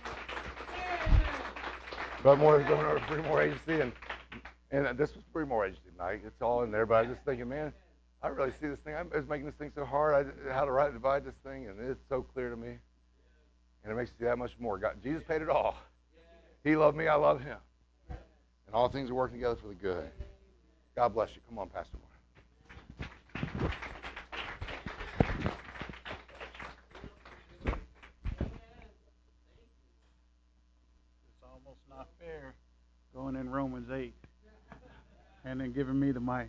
But Free More Agency, and this was Free More Agency tonight. It's all in there, but I was just thinking, man, I really see this thing. I was making this thing so hard, how to divide this thing, and it's so clear to me. And it makes you see that much more. Jesus paid it all. He loved me, I love him. And all things are working together for the good. God bless you. Come on, Pastor Moore.
Not fair going in Romans 8 and then giving me the mic.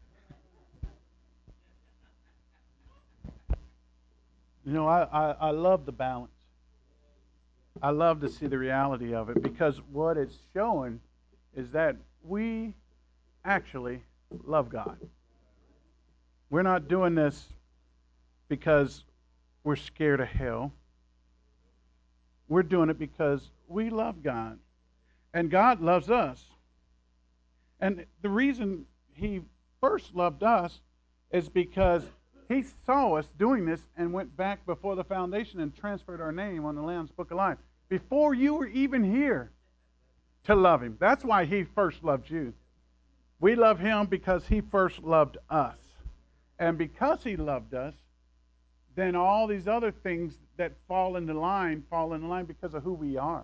You know, I love the balance. I love to see the reality of it, because what it's showing is that we actually love God. We're not doing this because we're scared of hell. We're doing it because we love God. And God loves us. And the reason he first loved us is because he saw us doing this and went back before the foundation and transferred our name on the Lamb's Book of Life before you were even here to love him. That's why he first loved you. We love him because he first loved us. And because he loved us, then all these other things that fall into line because of who we are.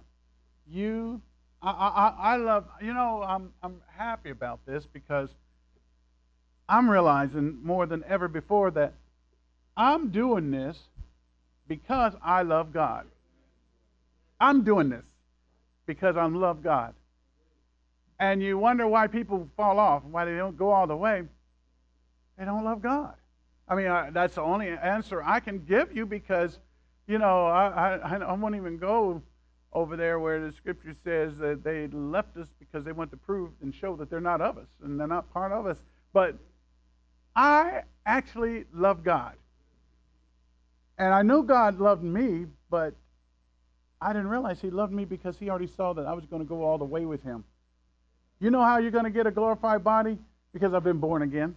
I love, I'm happy about this because I'm realizing more than ever before that I'm doing this because I love God. I'm doing this because I love God. And you wonder why people fall off, why they don't go all the way. They don't love God. I mean, that's the only answer I can give you because, I won't even go over there where the scripture says that they left us because they want to prove and show that they're not of us and they're not part of us. But I actually love God. And I knew God loved me, but I didn't realize he loved me because he already saw that I was going to go all the way with him. You know how you're going to get a glorified body? Because I've been born again.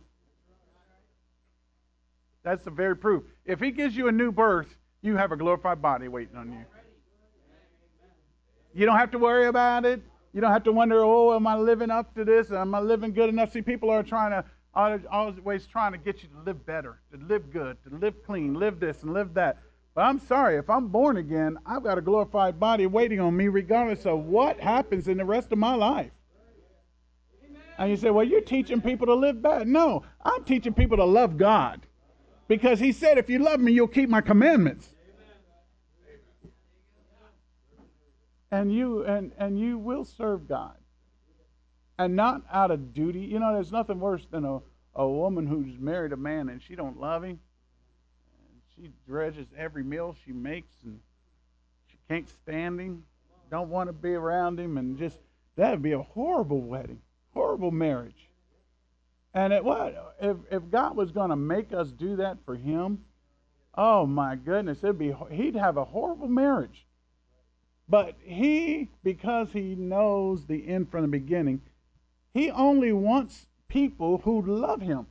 That's the very proof. If he gives you a new birth, you have a glorified body waiting on you. You don't have to worry about it. You don't have to wonder, oh, am I living up to this? Am I living good enough? See, people are always trying to get you to live better, to live good, to live clean, live this and live that. But I'm sorry, if I'm born again, I've got a glorified body waiting on me regardless of what happens in the rest of my life. And you say, well, you're teaching people to live bad. No, I'm teaching people to love God. Because he said, if you love me, you'll keep my commandments. And you will serve God. And not out of duty. There's nothing worse than a woman who's married a man and she don't love him. And she dredges every meal she makes and she can't stand him. Don't want to be around him. And that would be a horrible wedding. Horrible marriage. And if God was going to make us do that for him, oh my goodness, he'd have a horrible marriage. But because he knows the end from the beginning, he only wants people who love him.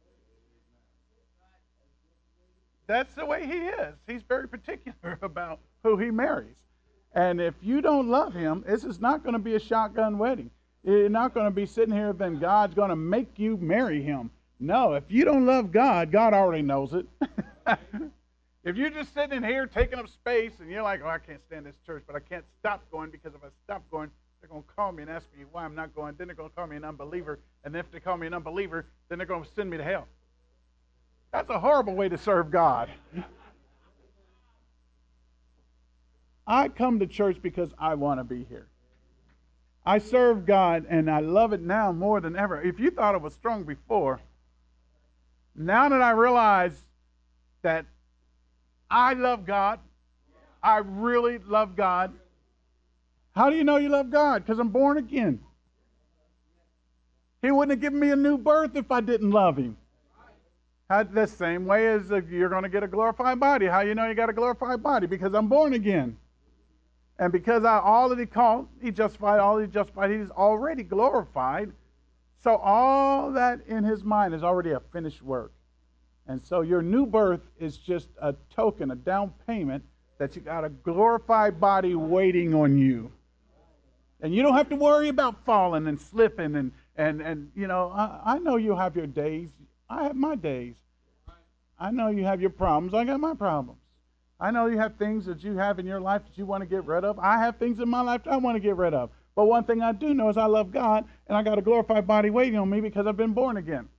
That's the way he is. He's very particular about who he marries. And if you don't love him, this is not going to be a shotgun wedding. You're not going to be sitting here, then God's going to make you marry him. No, if you don't love God, God already knows it. If you're just sitting in here taking up space and you're like, oh, I can't stand this church, but I can't stop going because if I stop going, they're going to call me and ask me why I'm not going. Then they're going to call me an unbeliever. And if they call me an unbeliever, then they're going to send me to hell. That's a horrible way to serve God. I come to church because I want to be here. I serve God, and I love it now more than ever. If you thought it was strong before, now that I realize that I love God, I really love God. How do you know you love God? Because I'm born again. He wouldn't have given me a new birth if I didn't love him. The same way as you're going to get a glorified body. How you know you got a glorified body? Because I'm born again. And because all that he called, he justified, all he justified, he's already glorified. So all that in his mind is already a finished work. And so your new birth is just a token, a down payment that you got a glorified body waiting on you. And you don't have to worry about falling and slipping. And I know you have your days. I have my days. I know you have your problems. I got my problems. I know you have things that you have in your life that you want to get rid of. I have things in my life that I want to get rid of. But one thing I do know is I love God, and I got a glorified body waiting on me because I've been born again.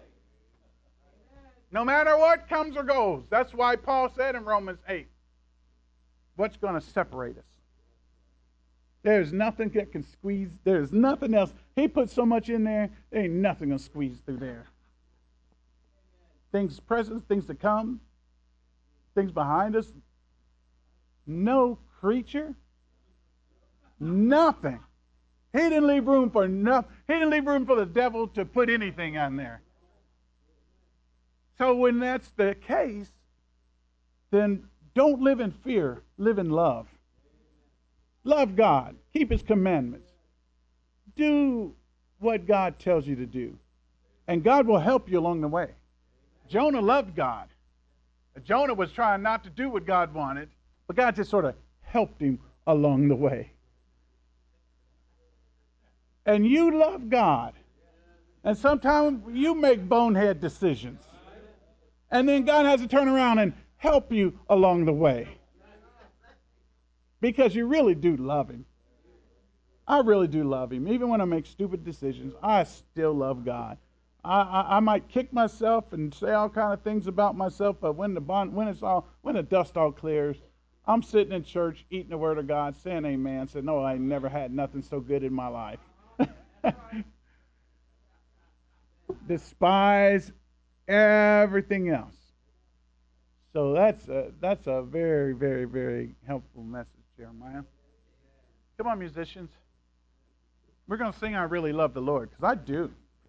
No matter what comes or goes. That's why Paul said in Romans 8, what's going to separate us? There's nothing that can squeeze. There's nothing else. He put so much in there, there ain't nothing going to squeeze through there. Things present, things to come, things behind us. No creature, nothing. He didn't leave room for nothing. He didn't leave room for the devil to put anything on there. So when that's the case, then don't live in fear. Live in love. Love God. Keep his commandments. Do what God tells you to do. And God will help you along the way. Jonah loved God. Jonah was trying not to do what God wanted, but God just sort of helped him along the way. And you love God. And sometimes you make bonehead decisions. And then God has to turn around and help you along the way. Because you really do love him. I really do love him. Even when I make stupid decisions, I still love God. I might kick myself and say all kind of things about myself, but when the dust all clears, I'm sitting in church eating the Word of God, saying amen, saying, no, I never had nothing so good in my life. Despise everything else. So that's a very, very, very helpful message, Jeremiah. Come on, musicians. We're going to sing I Really Love the Lord, because I do.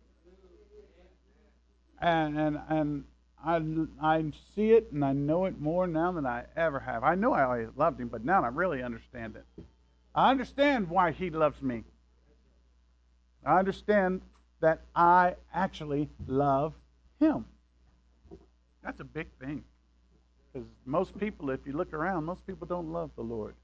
And I see it and I know it more now than I ever have. I know I always loved him, but now I really understand it. I understand why he loves me. I understand that I actually love him. That's a big thing. Because most people, if you look around, most people don't love the Lord.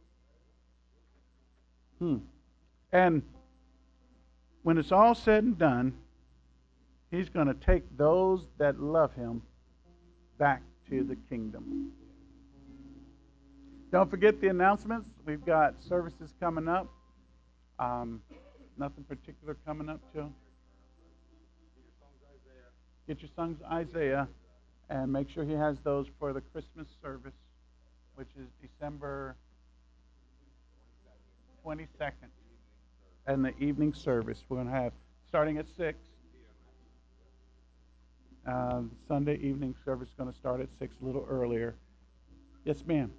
And when it's all said and done, he's going to take those that love him back to the kingdom. Don't forget the announcements. We've got services coming up. Nothing particular coming up, Joe? Get your songs Isaiah, and make sure he has those for the Christmas service, which is December 22nd. And the evening service we're going to have starting at 6. Sunday evening service is going to start at 6, a little earlier. Yes, ma'am.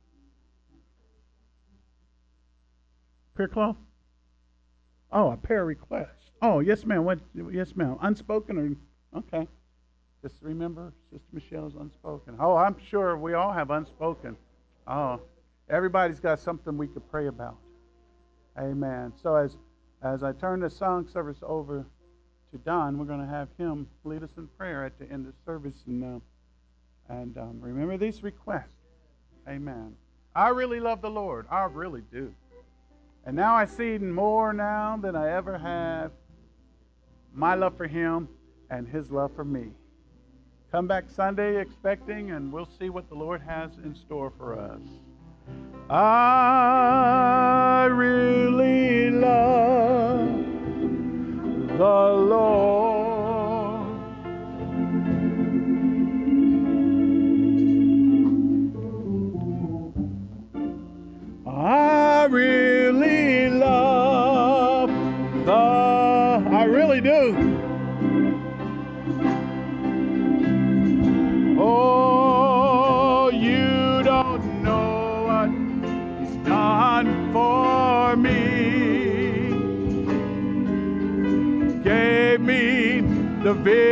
Prayer cloth? Oh, a prayer request. Oh, yes, ma'am. What? Yes, ma'am. Unspoken or okay? Just remember, Sister Michelle's unspoken. Oh, I'm sure we all have unspoken. Oh, everybody's got something we could pray about. Amen. So as I turn the song service over to Don, we're going to have him lead us in prayer at the end of the service, and remember these requests. Amen. I really love the Lord. I really do. And now I see more now than I ever have my love for him and his love for me. Come back Sunday expecting, and we'll see what the Lord has in store for us. I really love the Lord. I really love I really do. Oh, you don't know what he's done for me. Gave me the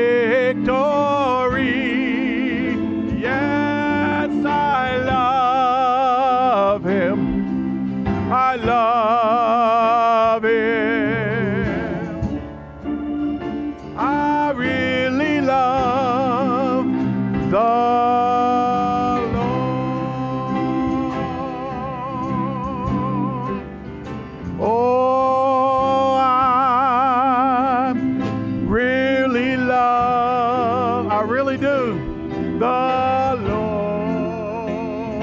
victory. Yes, I love him. I love him. I really love the Lord. Oh, I really do, the Lord.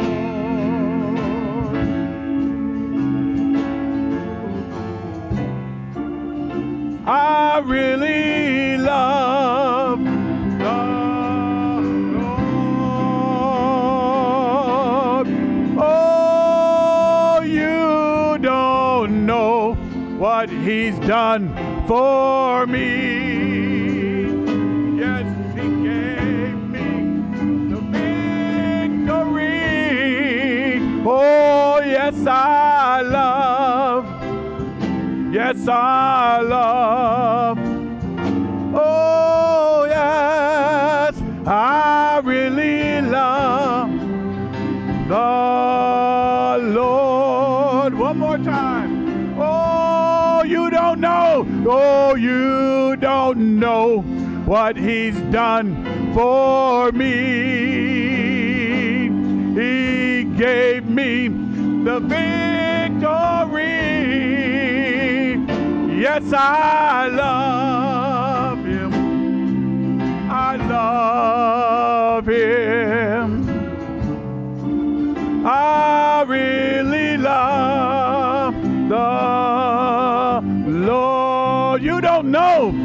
I really love the Lord. Oh, you don't know what he's done for me. Yes, he gave me the victory. Oh, yes, I love. Yes, I love. Oh, yes, I really love the Lord. One more time. Oh, you don't know. Oh, you don't know what he's done for me. He gave me the victory. Yes, I love him. I love him. I really love the Lord. You don't know.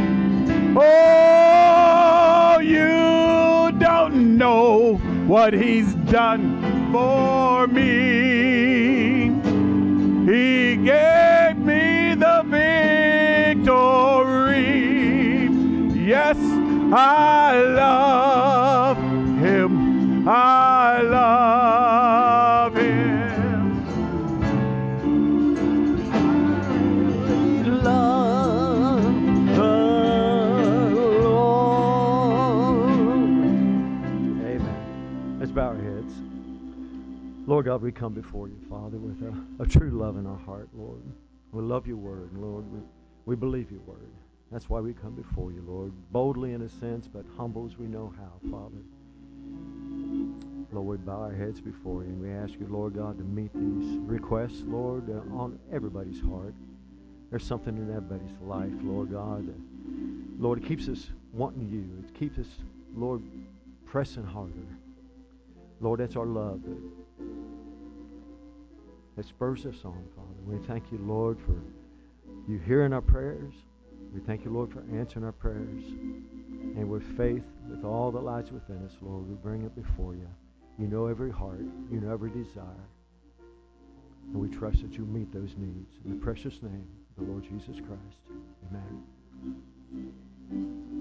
Oh, you don't know what he's done for me. He gave me the victory. Yes, I love Him. I love Him.
Love the Lord. Amen. Let's bow our heads. Lord God, we come before you, Father, with a true love in our heart, Lord. We love your word, Lord. We believe your word. That's why we come before you, Lord, boldly in a sense, but humble as we know how, Father. Lord, we bow our heads before you, and we ask you, Lord God, to meet these requests, Lord, on everybody's heart. There's something in everybody's life, Lord God. Lord, it keeps us wanting you. It keeps us, Lord, pressing harder. Lord, that's our love that spurs us on, Father. We thank you, Lord, for you hearing our prayers. We thank you, Lord, for answering our prayers. And with faith, with all that lies within us, Lord, we bring it before you. You know every heart. You know every desire. And we trust that you meet those needs. In the precious name of the Lord Jesus Christ. Amen.